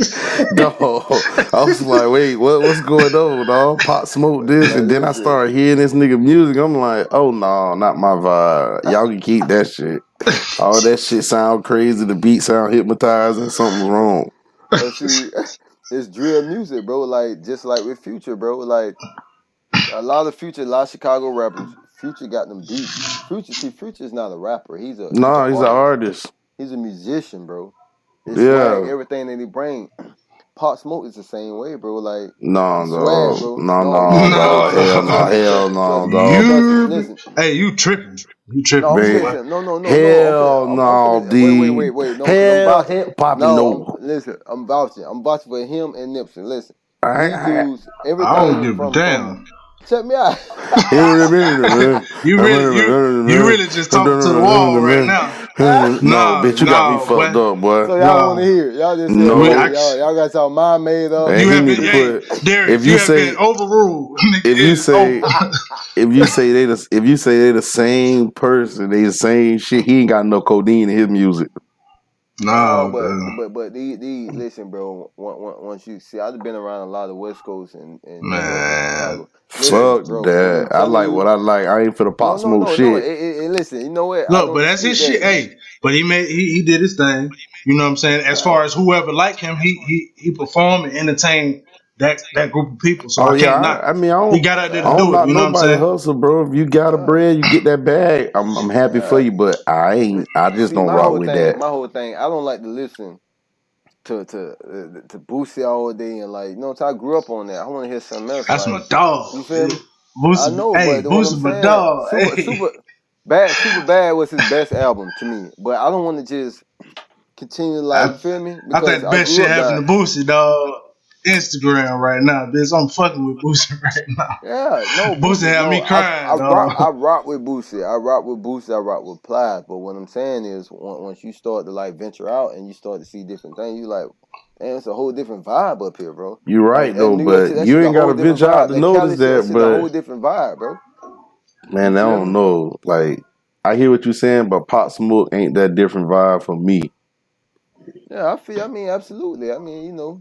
I was like, wait, what? What's going on, dog? Pop Smoke this, and then I started hearing this nigga music. I'm like, oh no, not my vibe. Y'all can keep that shit. All that shit sound crazy. The beat sound hypnotizing. Something's wrong. But see, it's drill music, bro. Like just like with Future, bro. Like a lot of Future, a lot of Chicago rappers. Future got them beats. Future, see, Future is not a rapper. He's a no, he's, he's an artist. He's a musician, bro. It's yeah, like everything that he bring. Pop Smoke is the same way, bro. Like no, no, swag, bro. no, no, no, no, hell no, hell no, dog. You, listen, hey, you tripping? You tripping? No, listen, no, no, no, hell no, no, no, wait, wait, wait, wait. No, hell, hell, Poppy, no. no. I'm, listen, I'm vouching. I'm vouching for him and Nipsey. Listen, I, these I, dudes, everything I don't give from, a damn. From, check me out. you really, you, you really just talking to the wall right now. no, nah, bitch, you nah, got me fucked boy. up, boy. So y'all nah. want to hear? Y'all just said, no. y'all, y'all got y'all mind made up. You have been, put, hey, Derek, if you, you have say, been overruled. If you say, if you say they, the, if you say they the same person, they the same shit. He ain't got no codeine in his music. No, no, but, bro. but but these, these listen, bro. Once you see, I've been around a lot of West Coast and, and man, listen, fuck bro, that. I like you, what I like. I ain't for the Pop no, Smoke no, no, shit. No, it, it, it, listen, you know what? Look, but that's his that. shit. Hey, but he made he, he did his thing. You know what I'm saying? As far as whoever liked him, he he he performed and entertained that that group of people. So oh, I yeah, can't knock. I, I mean, I don't, he got out there to I do don't it. You know what I'm nobody saying? hustle, bro. If you got a bread, you get that bag. I'm I'm happy for you, but I ain't. I just see, don't rock with thing, that. My whole thing, I don't like to listen to to uh, to Boosie all day and like you know. I grew up on that. I want to hear something else. That's like, my dog. You feel me? Boosie, I know, hey, but Boosie, what I'm my dog. Super, hey. super bad. Super bad was his best album to me. But I don't want to just continue like I, feel me. I think the best shit happened to Boosie, dog. Instagram right now, bitch. I'm fucking with Boosie right now. Yeah, no, Boosie, Boosie had no, me crying. I, I dog. rock, I rock with Boosie. I rock with Boosie. I rock with Plies. But what I'm saying is, once you start to like venture out and you start to see different things, you like, man, it's a whole different vibe up here, bro. You're right like, though, but York, you ain't got to venture out to that notice Cali that. Shit, but a whole different vibe, bro. Man, I don't know. Like, I hear what you're saying, but Pop Smoke ain't that different vibe for me. Yeah, I feel. I mean, absolutely. I mean, you know,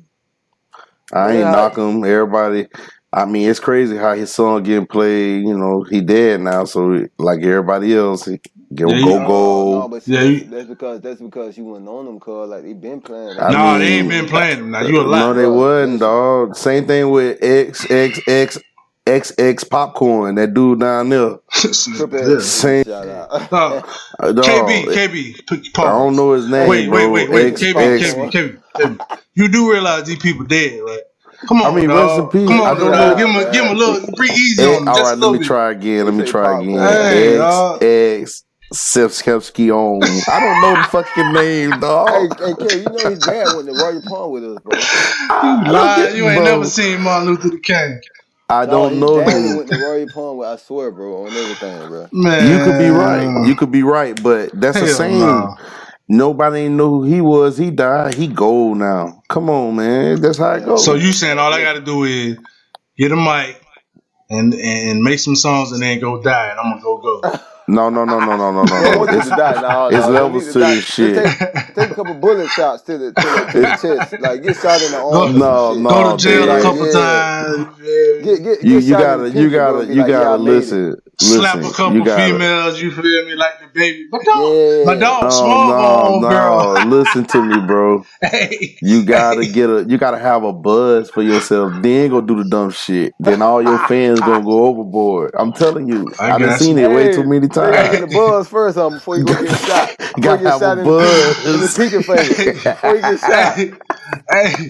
I ain't yeah, knock him. Everybody. I mean, it's crazy how his song getting played. You know, he dead now, so like everybody else, he go yeah, go go. No, but see, yeah, that's, that's because that's because you wouldn't on them, cause like they been playing. No, nah, they ain't been playing them. Now you a lie. No, they wasn't, dog. Same thing with X X X X X Popcorn. That dude down there. Same. uh, K B, K B. Pause. I don't know his name, wait, bro. Wait, wait, wait, X, K B, X, K B, K B, K B. You do realize these people dead, right? Come on, I mean, dog. rest in peace. Come on, I don't dog. know. Give him a, give him a little, breathe easy X, on him. All Just right, let me try again. Let me try again. Hey, X X Sefsky on. I don't know the fucking name, dog. Hey, hey, K, you know his dad went to Royal Palm with us, bro. You lied. You ain't bro. never seen Martin Luther King. I no, don't his know. Dad him. Went to Royal Palm with, I swear, bro, on everything, bro. Man. You could be right. You could be right, but that's Hell the same. No. Nobody ain't know who he was. He died. He gold now. Come on, man. That's how it goes. So you saying all I got to do is get a mic and and make some songs and then go die, and I'm gonna go go. No, no, no, no, no, no, no. I don't want you It's, to die. No, it's no, levels to to die. this shit. Take, take a couple bullet shots to the to the, to the chest. Like get shot in the arm. No, no, Go to jail man. a couple yeah. times. Yeah. Get get You get you shot gotta in the you picture, bro, gotta and be you like, yeah, gotta I made it. listen. Slap a Listen. couple You gotta. females, you feel me, like the baby. But dog, Yeah. my dog, No, small bone no, girl. no. Listen to me, bro. Hey. You gotta get a you gotta have a buzz for yourself. Then go do the dumb shit. Then all your fans gonna go overboard. I'm telling you. I I done guess. seen it way too Hey, many they gotta times. get the buzz first, um, before you go get shot. Before you Gotta get have shot a in, in, in the buzz. pinky finger. Before you get shot. Hey, hey.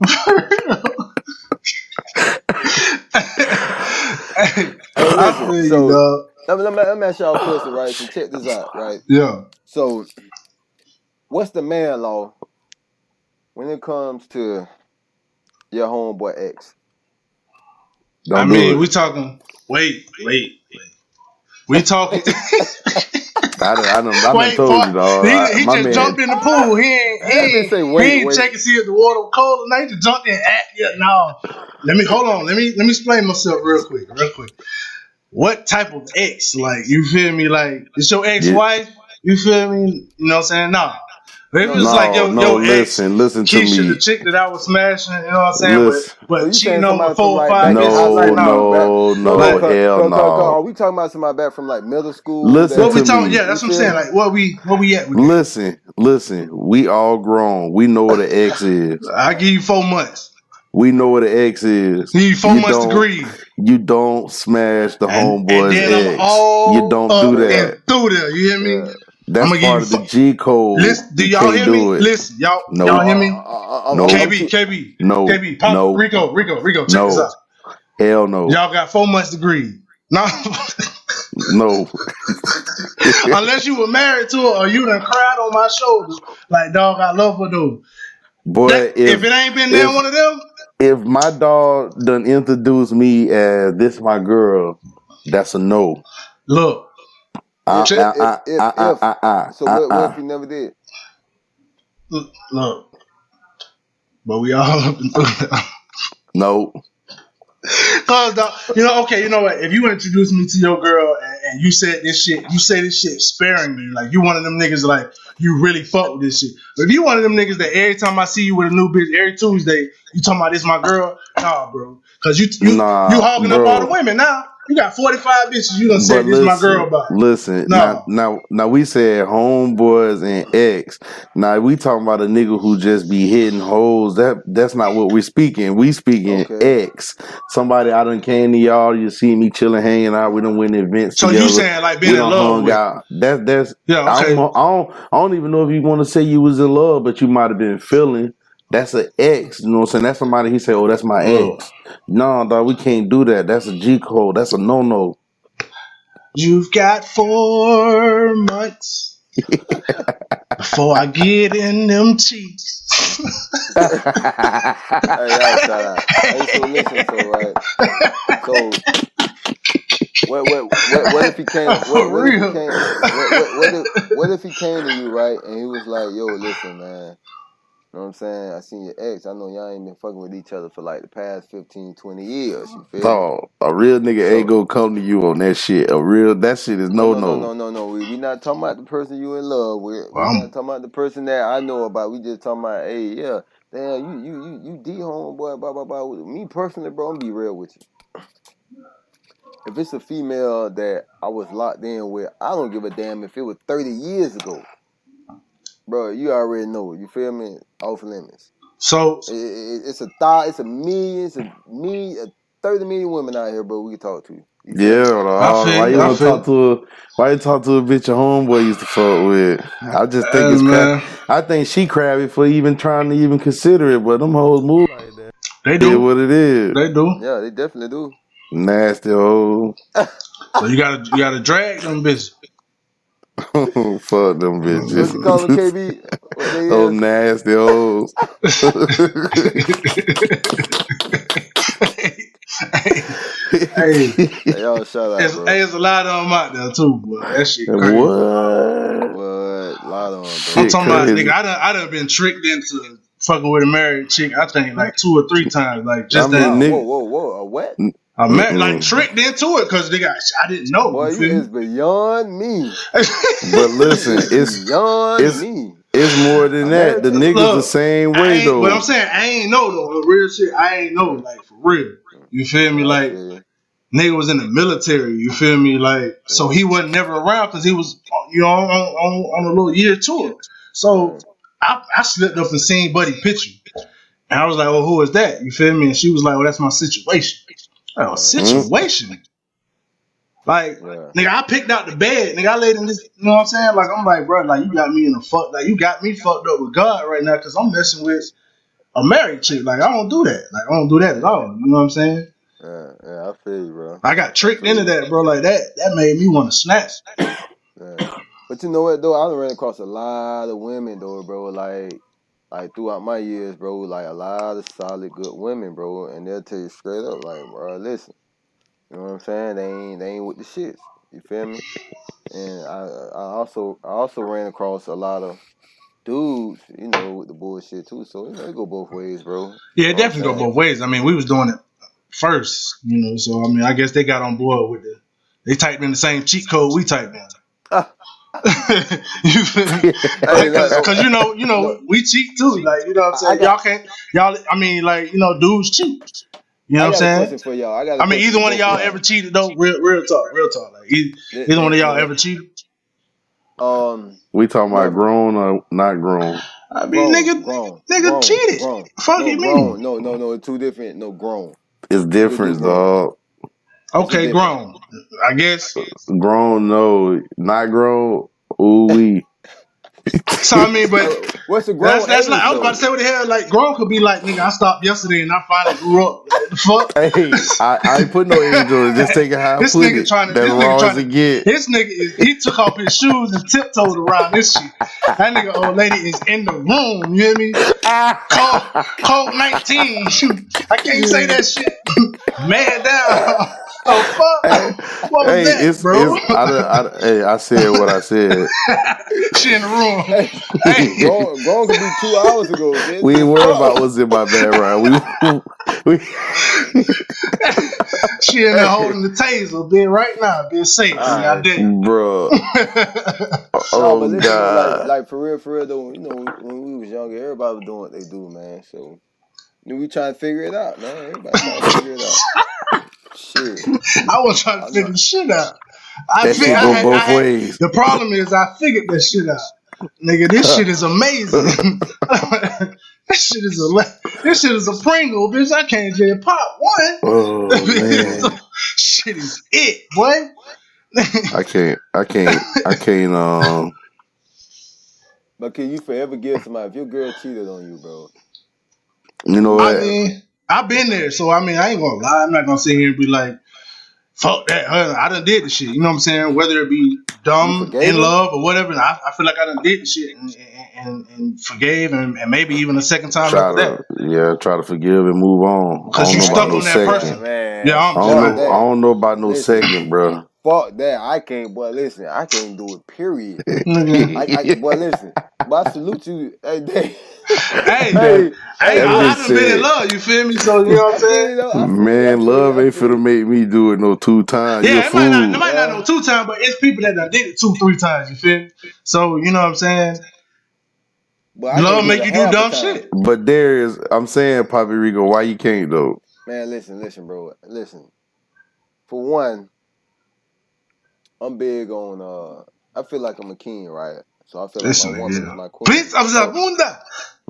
Hey, Hey, I feel listen. you, So dog. let me, let me let me ask y'all a question, right? So check this out, right? Yeah. So, what's the man law when it comes to your homeboy ex? Don't I do mean, it. we talking. Wait, wait, wait. We talking. I done, I done, I done Wait, told boy. you, dog. He, I, he my just man. jumped in the pool. He ain't, he I didn't ain't, say he wait, ain't wait. checking see if the water was cold or not. He just jumped in. At, yeah, no. Let me hold on. Let me let me explain myself real quick. Real quick. What type of ex? Like, you feel me? Like, it's your ex-wife? You feel me? You know what I'm saying? Nah. If No, it was no, like No, your, no, your ex, listen, listen to Keisha, the me. chick that I was smashing, you know what I'm saying? Listen. But So but you saying cheating on somebody with four from or like five back in high bitches, like, No, school? no. Back, no, no, no, no, cause, hell cause, cause, cause, no. are we talking about somebody back from like middle school? Listen What That, we to talking? me. Yeah, that's you what I'm feel saying. me? Like, what we what we at with that? Listen, listen. We all grown. We know what an ex is. I give you four months. We know what an ex is. Give you four You months to don't, grieve. you don't smash the And and homeboy's then I'm ex. You all don't up do Yeah, and that. through there. You hear me? yeah. That's I'm gonna give part you of the four. G code. Listen, do You y'all can't hear do me? it. Listen, y'all No, y'all I, hear me? I, I, I'm, no, I'm K B, too. K B, no, K B, pop no, Rico, Rico, Rico. Check this no. out. Hell no. Y'all got four months to grieve. No, No. unless you were married to her or you done cried on my shoulders, like dog, I love her though. Boy, That if if it ain't been there, if one of them. if my dog done introduced me as this my girl, that's a no. Look, Uh, If, check. if, uh, if, uh, if, uh, uh, if. uh, uh, So uh, what, what if uh. he never did? Look, look. But we all up and through that. No. Cause dog, you know, okay, you know what? If you introduced me to your girl and, and you said this shit, you say this shit sparingly, like you one of them niggas like you really fuck with this shit. But if you one of them niggas that every time I see you with a new bitch, every Tuesday, you talking about this my girl, nah, bro. Cause you you you Nah, hogging up all the bro. women now. You got forty-five bitches. You done But said this my girl listen, about. listen. Now, No, now, now we said homeboys and ex. Now we talking about a nigga who just be hitting hoes. That that's not what we speaking. We speaking Okay. ex. Somebody I done came to y'all. You see me chilling, hanging out. We done went to events so you together. saying like We being in done love hung with? out. That that's. Yeah, I don't okay. know. I don't. I don't even know if you want to say you was in love, but you might have been feeling. That's an ex. You know what I'm saying? That's somebody. He said, "Oh, that's my Look, ex." No, dog. We can't do that. That's a G code. That's a no no. you've got four months before I get in them cheeks. Hey, y'all shout out. Hey, so listen, so right. So what what what what if he came what For what if he real. came what what what if what if he came to you, right, and he was like, yo, listen, man. You know what I'm saying? I seen your ex. I know y'all ain't been fucking with each other for like the past fifteen, twenty years. You feel me? Oh, a real nigga So ain't gonna come to you on that shit. A real that shit is no no no no no no. no no. We we not talking about the person you in love with. We Well, not I'm, talking about the person that I know about. We just talking about, hey, yeah, damn, you you you you D homeboy, blah blah blah. Me personally, bro, I'm gonna be real with you. If it's a female that I was locked in with, I don't give a damn if it was thirty years ago. Bro, you already know. You feel me? Off limits. so It, it, it's a thought. It's a million. It's a million. thirty million women out here, bro. We can talk to. You feel Yeah, me? I dog. feel Why you. you I wanna feel talk you. to a why you talk to a bitch your homeboy used to fuck with? I just think Hey, it's crap. man, I think she crabby for even trying to even consider it, but them hoes move like that. they It is do. what it is. They do. Yeah, they definitely do. Nasty hoes. So you gotta you gotta drag them bitches. Fuck them What you call them, bitches. K B? What they Oh is? nasty hoes. hey, hey, Hey, y'all shout out, it's, bro. hey, there's a lot of them out there too, boy. That shit crazy. What? What? Lot on, bro. I'm Shit talking about crazy. nigga. I done I done been tricked into fucking with a married chick. I think like two or three times. Like I just mean, that. Wow. nigga. Whoa, whoa, whoa. A what? I met, like tricked into it because they got. I didn't know. Boy, you, you is beyond me. But listen, it's beyond it's, me. It's more than that. The niggas Look, the same way though. But I'm saying I ain't know though. Real shit, I ain't know like for real. You feel me? Like nigga was in the military. You feel me? Like so he wasn't never around because he was you know on, on on a little year tour. So I, I slipped up and seen Buddy picture, and I was like, "Oh, who is that?" You feel me? And she was like, "Well, that's my situation." Oh, situation. Mm-hmm. Like, yeah. nigga, I picked out the bed. Nigga, I laid in this, you know what I'm saying? Like, I'm like, bro, like, you got me in a fuck, like, you got me fucked up with God right now because I'm messing with a married chick. Like, I don't do that. Like, I don't do that at all. You know what I'm saying? Yeah, yeah, I feel you, bro. I got tricked into that, bro. Like, that that made me want to snatch. Yeah. But you know what, though? I done ran across a lot of women, though, bro. Like, like, throughout my years, bro, like, a lot of solid, good women, bro. And they'll tell you straight up, like, bro, listen. You know what I'm saying? They ain't they ain't with the shits. You feel me? And I I also I also ran across a lot of dudes, you know, with the bullshit too. So you know, it go both ways, bro. Yeah, it definitely go both ways. I mean, we was doing it first, you know. So I mean, I guess they got on board with it. They typed in the same cheat code we typed in. you Because you know, you know, no. we cheat too. Like you know what I'm saying? Got, y'all can't, y'all. I mean, like you know, dudes cheat. You know I what I'm saying? For y'all. I, got I mean, either one of y'all ever cheated though. Real, real talk, real talk. Like either, either yeah, one of y'all yeah. ever cheated. Um, we talking about grown or not grown? I mean, grown, nigga, grown, nigga grown, cheated. Grown. Fuck no, you grown. mean? No, no, no. It's two different. No, grown. It's different, dog. Okay, grown. I guess. Grown, no, not grown. Ooh wee. So I mean, but what's a grown? That's, that's like I was about to say what the hell. Like grown could be like, nigga, I stopped yesterday and I finally grew up. Like, the fuck. Hey, I, I ain't put no age on it. Just take it how I this put nigga it. Trying to, That's this wrong nigga as it get. This nigga is he took off his shoes and tiptoed around this shit. That nigga old lady is in the room. You hear me? Cold, cold nineteen. I can't say that shit. Man down. Oh fuck! What was hey, that, it's, bro? It's, I, I, hey, I said what I said. She in the room. Hey, hey. Gone, gone could be two hours ago. Bitch. We ain't worried about what's in my background. We, we. She in there holding the taser, being right now, being safe. Right. I did, bro. oh no, but listen, God! Like, like for real, for real though. You know, when we was younger, everybody was doing what they do, man. So, you know, we trying to figure it out, man. Everybody trying to figure it out. Shit. I was trying to figure the shit out. I that fig- shit go I, both I, ways. The problem is I figured that shit out. Nigga, this shit is amazing. This shit is a this shit is a Pringle, bitch. I can't just pop one. Oh man. Shit is it, boy. I can't I can't I can't um But can you forever give somebody if your girl cheated on you, bro? You know what? I mean, I've been there, so I mean, I ain't gonna lie. I'm not gonna sit here and be like, "Fuck that." I done did the shit. You know what I'm saying? Whether it be dumb, in him? love, or whatever. I, I feel like I done did the shit and, and, and forgave, and, and maybe even a second time try after to, that. Yeah, try to forgive and move on. Because you stuck on no that second. person. Man, yeah, I'm I don't, know, I don't know about no listen, second, bro. Fuck that. I can't. Boy, listen, I can't do it. Period. I, I, boy, listen. But I salute you. Hey, hey. Hey, hey, hey, I done been in love, you feel me? So, you know what I'm saying? You know, Man, love ain't finna make me do it no two times. Yeah, You're it might, not, it might yeah. not no two times, but it's people that done did it two, three times, you feel me? So, you know what I'm saying? Love make you do dumb shit. But there is, I'm saying, Papi Rico, why you can't, though? Man, listen, listen, bro. Listen. For one, I'm big on, uh, I feel like I'm a king, right? So I feel like listen, my woman yeah. is my queen. Prince of Zamunda!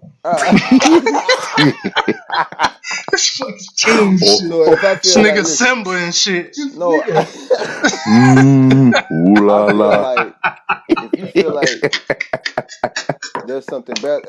This fucking king shit. So if I feel this like, nigga Simba and shit. No. mm, ooh la la. Like, if you feel like there's something better.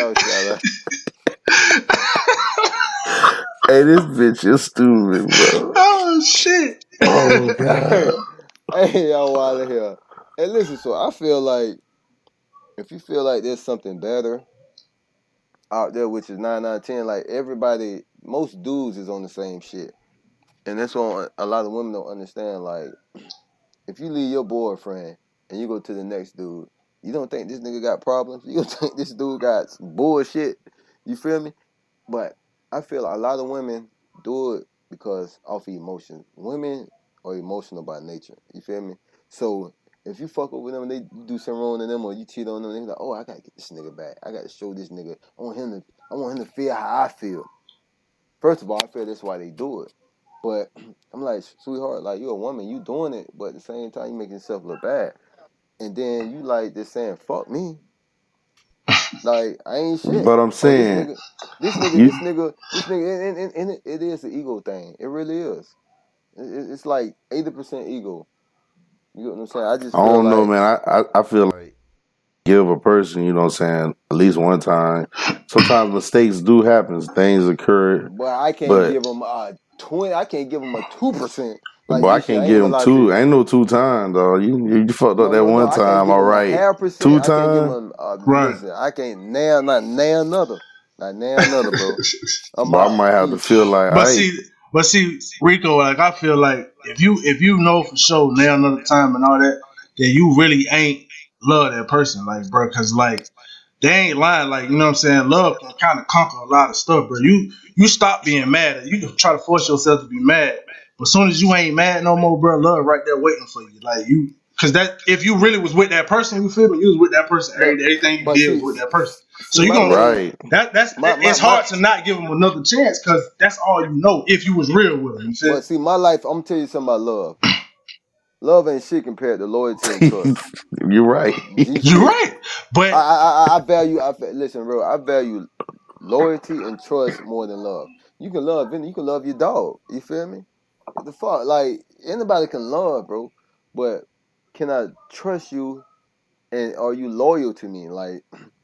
Hey, this bitch is stupid, bro. Oh, shit. Oh, God. Hey, y'all out of here. Hey, listen, so I feel like if you feel like there's something better out there, which is nine out of ten, like everybody, most dudes is on the same shit. And that's what a lot of women don't understand. Like, if you leave your boyfriend and you go to the next dude, you don't think this nigga got problems? You don't think this dude got bullshit? You feel me? But I feel like a lot of women do it because off of emotion. Women are emotional by nature. You feel me? So if you fuck up with them and they do something wrong to them or you cheat on them, they're like, oh, I gotta get this nigga back. I gotta show this nigga. I want him to. I want him to feel how I feel. First of all, I feel that's why they do it. But I'm like, sweetheart, like you're a woman, you doing it, but at the same time you making yourself look bad. And then you like just saying, fuck me. Like I ain't shit. But I'm saying, oh, this nigga, this nigga, you, this nigga, this nigga, and, and, and it, it is an ego thing. It really is. It, it's like eighty percent ego. You know what I'm saying? I just. I don't feel know, like, man. I, I I feel like give a person, you know what I'm saying, at least one time. Sometimes mistakes do happen. Things occur. But I can't but, give them a twenty. I can't give them a two percent. Like but I can't give them two. Ain't no two times, dog. You you, you fucked up no, that no, one no, time, all right. Two times, uh, right? Listen, I can't nail not nail another, not nail another, bro. I'm but I might have to feel like. But see, but see, Rico, like I feel like if you if you know for sure nail another time and all that, then you really ain't love that person, like bro, because like they ain't lying, like you know what I'm saying. Love can kind of conquer a lot of stuff, bro. You you stop being mad. You can try to force yourself to be mad. But as soon as you ain't mad no more, bro, love right there waiting for you. Like you, because that if you really was with that person, you feel me? You was with that person. Every, everything you but did see, was with that person. So you gonna right. that that's my, it's my, hard my, to not give them another chance because that's all you know. If you was real with them, you feel? But see, my life, I'm gonna tell you something about love. Love ain't shit compared to loyalty and trust. You're right. You're right. But I I, I value. I listen, bro. I value loyalty and trust more than love. You can love, you can love your dog. You feel me? What the fuck? Like, anybody can love, bro. But can I trust you and are you loyal to me? Like,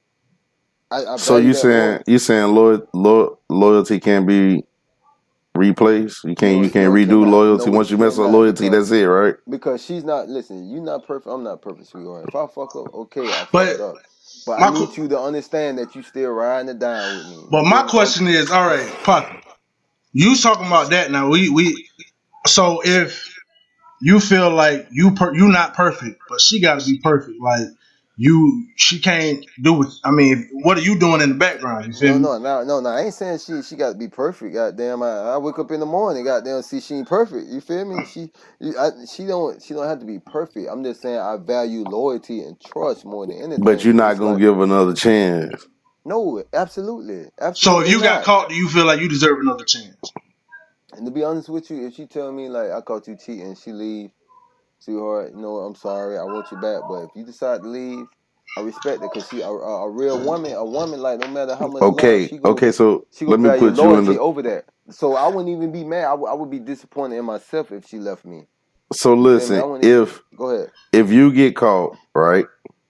I, I So you saying more. you saying loyal, loyal, loyalty can't be replaced? You can't no, you can't no, redo cannot. loyalty. No, once you mess up loyalty, because, that's it, right? Because she's not, listen, you're not perfect. I'm not perfect, sweetheart. If I fuck up, okay, I fucked up. But I need you to understand that you still riding it down with me. But my question is, all right, Poppy, you talking about that now? We we so if you feel like you per, you not perfect, but she got to be perfect. Like you, she can't do it. I mean, what are you doing in the background? You feel no, me? No, no, no, no. I ain't saying she she got to be perfect. Goddamn, I, I wake up in the morning. Goddamn, see she ain't perfect. You feel me? She I, she don't she don't have to be perfect. I'm just saying I value loyalty and trust more than anything. But you're not gonna like, give another chance. No, absolutely, absolutely. So if you not. got caught, do you feel like you deserve another chance? And to be honest with you, if she tell me like I caught you cheating, she leave, sweetheart, you know, I'm sorry, I want you back. But if you decide to leave, I respect it because she a, a, a real woman, a woman like no matter how much okay, love she go, okay, so she let me put you in the over that. So I wouldn't even be mad. I, w- I would be disappointed in myself if she left me. So listen, if even, go ahead, if you get caught, right,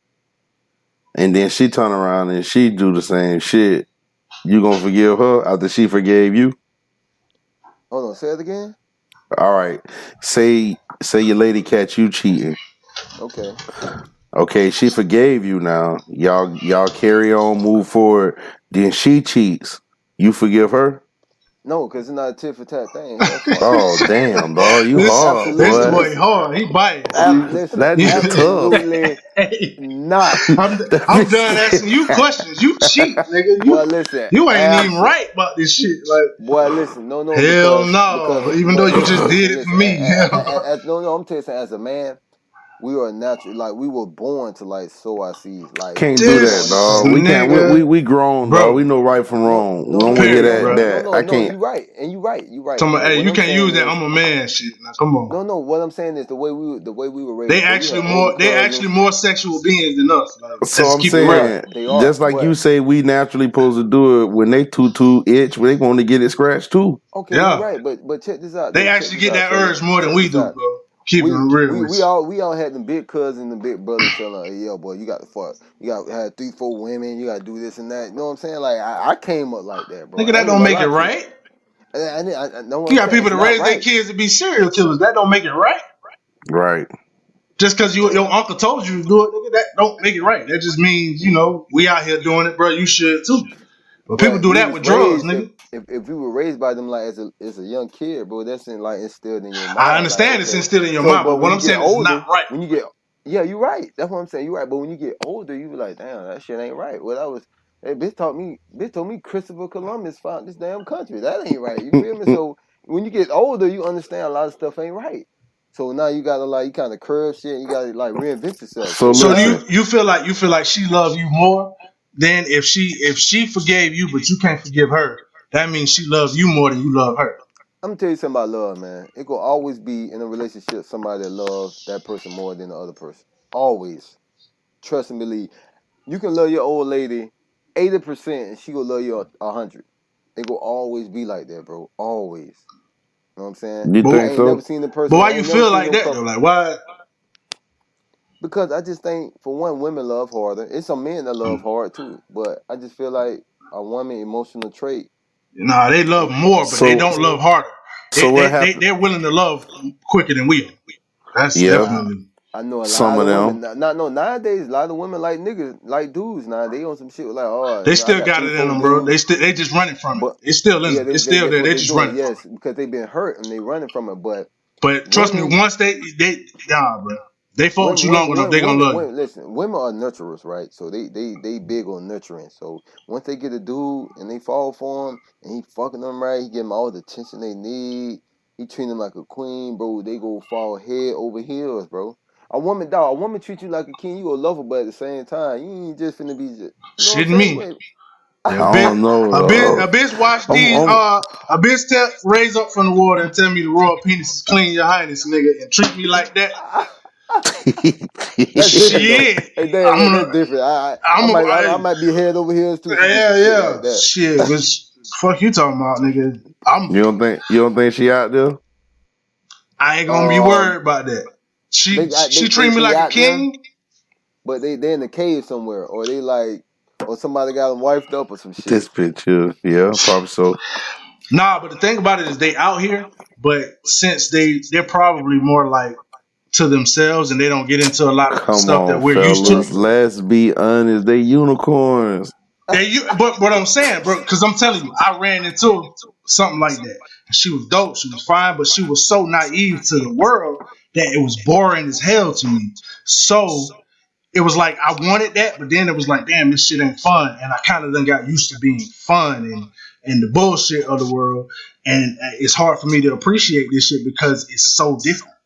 and then she turn around and she do the same shit, you gonna forgive her after she forgave you? Hold on, say it again. All right, say say your lady catch you cheating. Okay. Okay, she forgave you now. Y'all y'all carry on, move forward. Then she cheats. You forgive her? No, because it's not a tit for tat thing. Oh damn, dog, you this, hard. This boy. boy hard. He biting. Listen, That's absolutely hey, not. I'm, I'm done asking you questions. You cheat, nigga. You, boy, listen, you ain't abs- even right about this shit. Like, boy, listen, no, no, hell because, no. because, even boy, though you just did listen, it for me. As, as, as, no, no, I'm telling you, as a man, we are natural. Like we were born to like sow our seeds. Like can't do that, dog. We can't. We, we we grown, bro. Dog. We know right from wrong. No, no, we don't hear that. Bro. that. No, no, I no, can't. you right, and you right, you right. So, hey, you I'm can't use that. Is, I'm a man, shit. Now, come on. No, no. What I'm saying is the way we the way we were raised. They actually more. They actually more sexual beings than us. Like, so I'm keep saying, they are, just like but, you say, we naturally supposed to do it when they too too itch. When they want to get it scratched too. Okay, yeah. You're right, but but check this out. They actually get that urge more than we do, bro. Keep we, it real. We, we all we all had them big cousins and big brothers telling, hey, yo, boy, you got to fuck. You got to have three, four women. You got to do this and that. You know what I'm saying? Like, I, I came up like that, bro. Nigga, that don't make it right. I, I, I, I know you got people to raise right. their kids to be serial killers. That don't make it right. Right. Just because you, your uncle told you to do it, nigga, that don't make it right. That just means, you know, we out here doing it, bro. You should too. But, but people do that with drugs, nigga. If, if if we were raised by them like as a as a young kid, bro, that's in, like instilled in your mind. I understand like, it's okay. instilled in your so, mind, but, but what I'm saying older, is not right. When you get, yeah, you're right. That's what I'm saying. You're right. But when you get older, you be like, damn, that shit ain't right. Well, I was, hey, bitch taught me, bitch told me Christopher Columbus found this damn country. That ain't right. You feel me? So when you get older, you understand a lot of stuff ain't right. So now you gotta like you kind of curve shit. You gotta like reinvent yourself. So, So do you listen. you feel like you feel like she love you more than if she if she forgave you but you can't forgive her? That means she loves you more than you love her. I'm gonna tell you something about love, man. It will always be in a relationship somebody that loves that person more than the other person. Always. Trust and believe. You can love your old lady eighty percent and she will love you a hundred. It will always be like that, bro. Always. You know what I'm saying? You But, think I ain't so? never seen the person. but why I you ain't never feel seen like no that couple. though? Like why? Because I just think, for one, women love harder. It's some men that love hard too, but I just feel like a woman emotional trait. Nah, they love more, but they So, don't love harder. so They what they they happened? they're willing to love quicker than we are. That's Yeah, definitely. I know a some lot of of them. women. Not no nowadays. A lot of women like niggas, like dudes. Now they on some shit like, oh, They you know, I still got got three, it in four them, bro. They dudes. still they just running from it. But It's still in yeah, them. they, It's they still that's there. what They they just doing. running from Yes, because they been hurt and they running from it. But it. But trust me, women, once they they nah, bro. They fought with women, you long women, enough, they women, gonna women, love you. women. Listen, women are nurturers, right? So they they they big on nurturing. So once they get a dude and they fall for him and he fucking them right, he give them all the attention they need. He treat them like a queen, bro. They go fall head over heels, bro. A woman, dog, a woman treat you like a king, you gonna love her, but at the same time, you ain't just finna be, just, you know what I'm Shitting saying? me. You ain't. Yeah, a I bitch, don't know. a bitch, Uh, a bitch wash I'm, these. I'm, Uh, a bitch tell, raise up from the water and tell me the royal penis is clean, your highness, nigga, and treat me like that. That's different though. Shit, Hey, damn, I'm man, gonna, that's different. I, I, I I'm might, gonna, I, I I, might be head over heels too for just yeah, some shit yeah, like that. shit, bitch. Fuck you talking about, nigga. I'm, you don't think you don't think she out there? I ain't gonna be Um, worried about that. She, they, I, she they, treat they, me they like a out there, king. but they, they in the cave somewhere, or they like, or somebody got them wifed up or some shit. This picture, yeah, probably so. Nah, but the thing about it is they out here, but since they, they're probably more like to themselves and they don't get into a lot of the Come stuff that on, we're used fellas, to. let's be honest. They unicorns. Yeah, you, but what I'm saying, bro, because I'm telling you, I ran into something like that. She was dope, she was fine, but she was so naive to the world that it was boring as hell to me. So it was like I wanted that, but then it was like, damn, this shit ain't fun, and I kind of then got used to being fun and and the bullshit of the world, and it's hard for me to appreciate this shit because it's so different.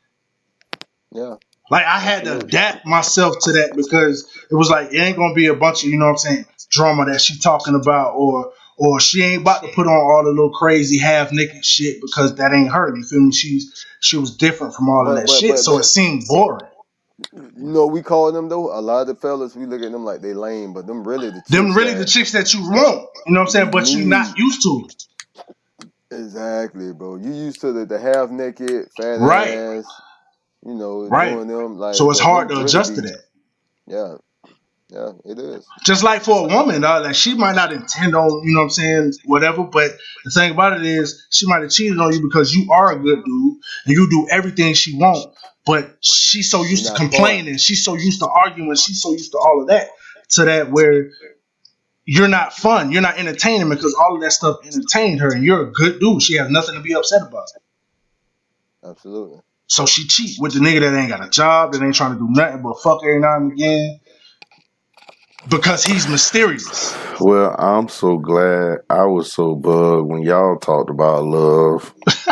Yeah, Like I had to absolutely. adapt myself to that because it was like it ain't gonna be a bunch of, you know what I'm saying, drama that she talking about, or or she ain't about to put on all the little crazy half naked shit because that ain't her. You feel me? She's she was different from all of But, that but, shit, but, so it but, seemed boring. you know, what we call them though. A lot of the fellas, we look at them like they lame, but them really the Them chicks really the that chicks that you want, you know what I'm saying, you but you not need. used to it. Exactly, bro. You used to the, the half naked, fat Right, ass, you know, right. doing them like, So it's but hard them to really adjust to be, that. yeah, yeah, it is. Just like for a woman, dog, like she might not intend on, you know what I'm saying, whatever, but the thing about it is she might have cheated on you because you are a good dude and you do everything she want, but she's so You're used to not fun. complaining, she's so used to arguing, she's so used to all of that, to that where you're not fun, you're not entertaining because all of that stuff entertained her and you're a good dude. She has nothing to be upset about. Absolutely. So she cheat with the nigga that ain't got a job, that ain't trying to do nothing but fuck every now and again because he's mysterious. Well, I'm so glad I was so bugged when y'all talked about love.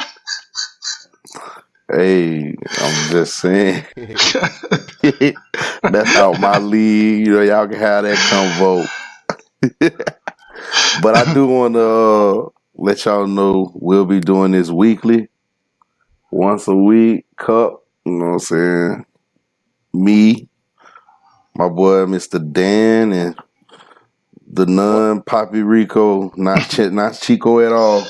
Hey, I'm just saying. That's out my league. You know, y'all can have that convo. But I do want to uh, let y'all know we'll be doing this weekly, once a week, cup. You know what I'm saying? Me, my boy, Mister Dan, and the non Poppy Rico, not Ch- not Chico at all.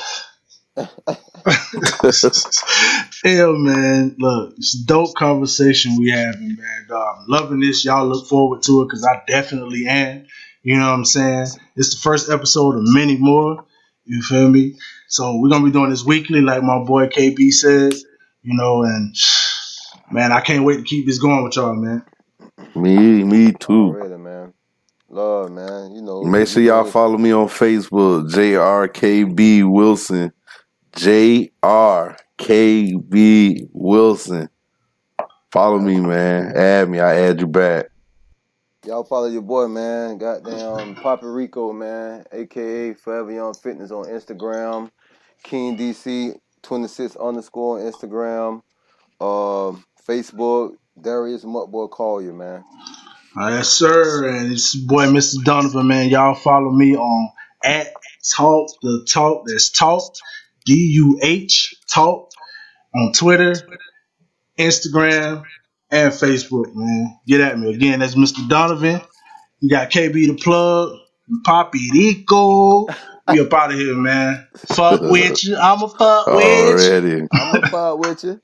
Hell, man, look, it's a dope conversation we having, man. Dog, I'm loving this. Y'all look forward to it because I definitely am. You know what I'm saying? It's the first episode of many more. You feel me? So we're gonna be doing this weekly, like my boy K B said. You know, and man, I can't wait to keep this going with y'all, man. Me, me too. Already, man. Love, man. You know, Make because we sure y'all doing this. follow me on Facebook, J R K B Wilson. J R K B Wilson. Follow me, man. Add me. I add you back. Y'all follow your boy, man. Goddamn Papa Rico, man. A K A Forever Young Fitness on Instagram. King D C twenty-six underscore on Instagram, uh, Facebook, Darius Muttboy Collier, man. All right, sir. And it's your boy, Mister Donovan, man. Y'all follow me on at Talk the Talk. That's Talk, D U H, Talk, on Twitter, Instagram, and Facebook, man. Get at me. Again, that's Mister Donovan. You got K B the Plug, Poppy Rico. We up out of here, man. Fuck with you. I'm a fuck with you. I'm a fuck with you.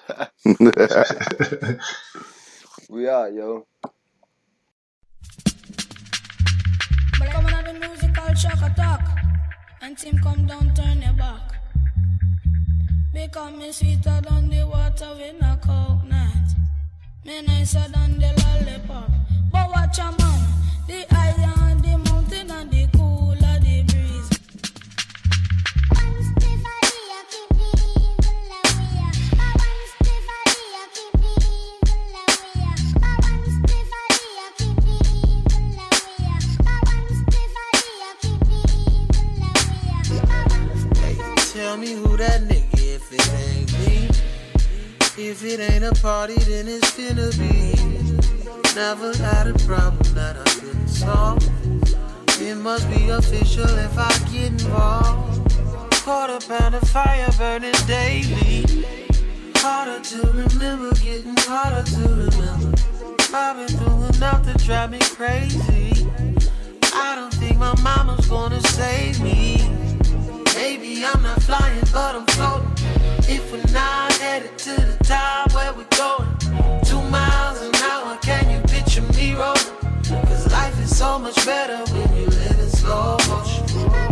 We out, yo. Coming on the musical shock attack, and team come down, turn your back. Because me sweeter than the water with a coconut. Me nicer than the lollipop. But watch a man, the higher on the mountain and the cooler the breeze. Tell me who that nigga if it ain't me. If it ain't a party, then it's finna be. Never had a problem that I couldn't solve. It must be official if I get involved. Quarter pound of fire burning daily. Harder to remember, getting harder to remember. I've been through enough to drive me crazy. I don't think my mama's gonna save me. Maybe I'm not flying, but I'm floating. If we're not headed to the top, where we going? Two miles an hour, can you picture me rolling? Cause life is so much better when you live in slow motion.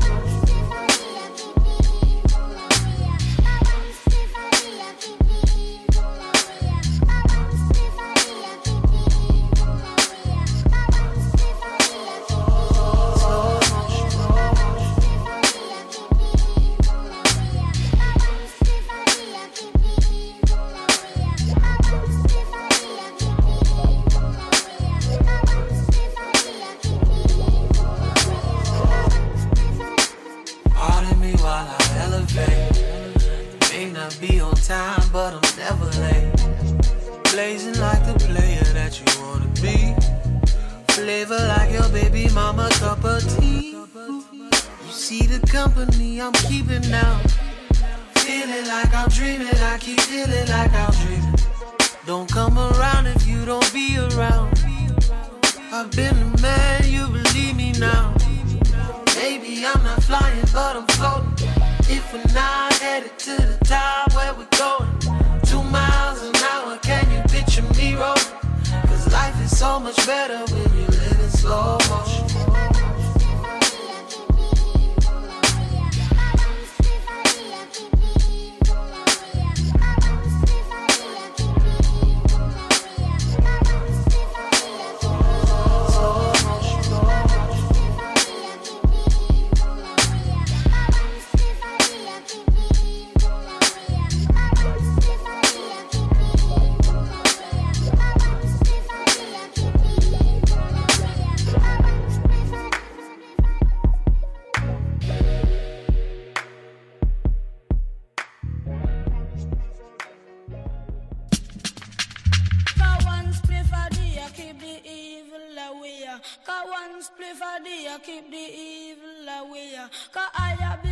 Be on time, but I'm never late. Blazing like the player that you wanna be. Flavor like your baby mama cup of tea. You see the company I'm keeping now. Feeling like I'm dreaming, I keep feeling like I'm dreaming. Don't come around if you don't be around. I've been the man, you believe me now. Maybe I'm not flying, but I'm floating. If we're not headed to the top, where we going? Two miles an hour, can you picture me rolling? Cause life is so much better when you live in slow motion. Cause one spliff a day, keep the evil away. Cause I have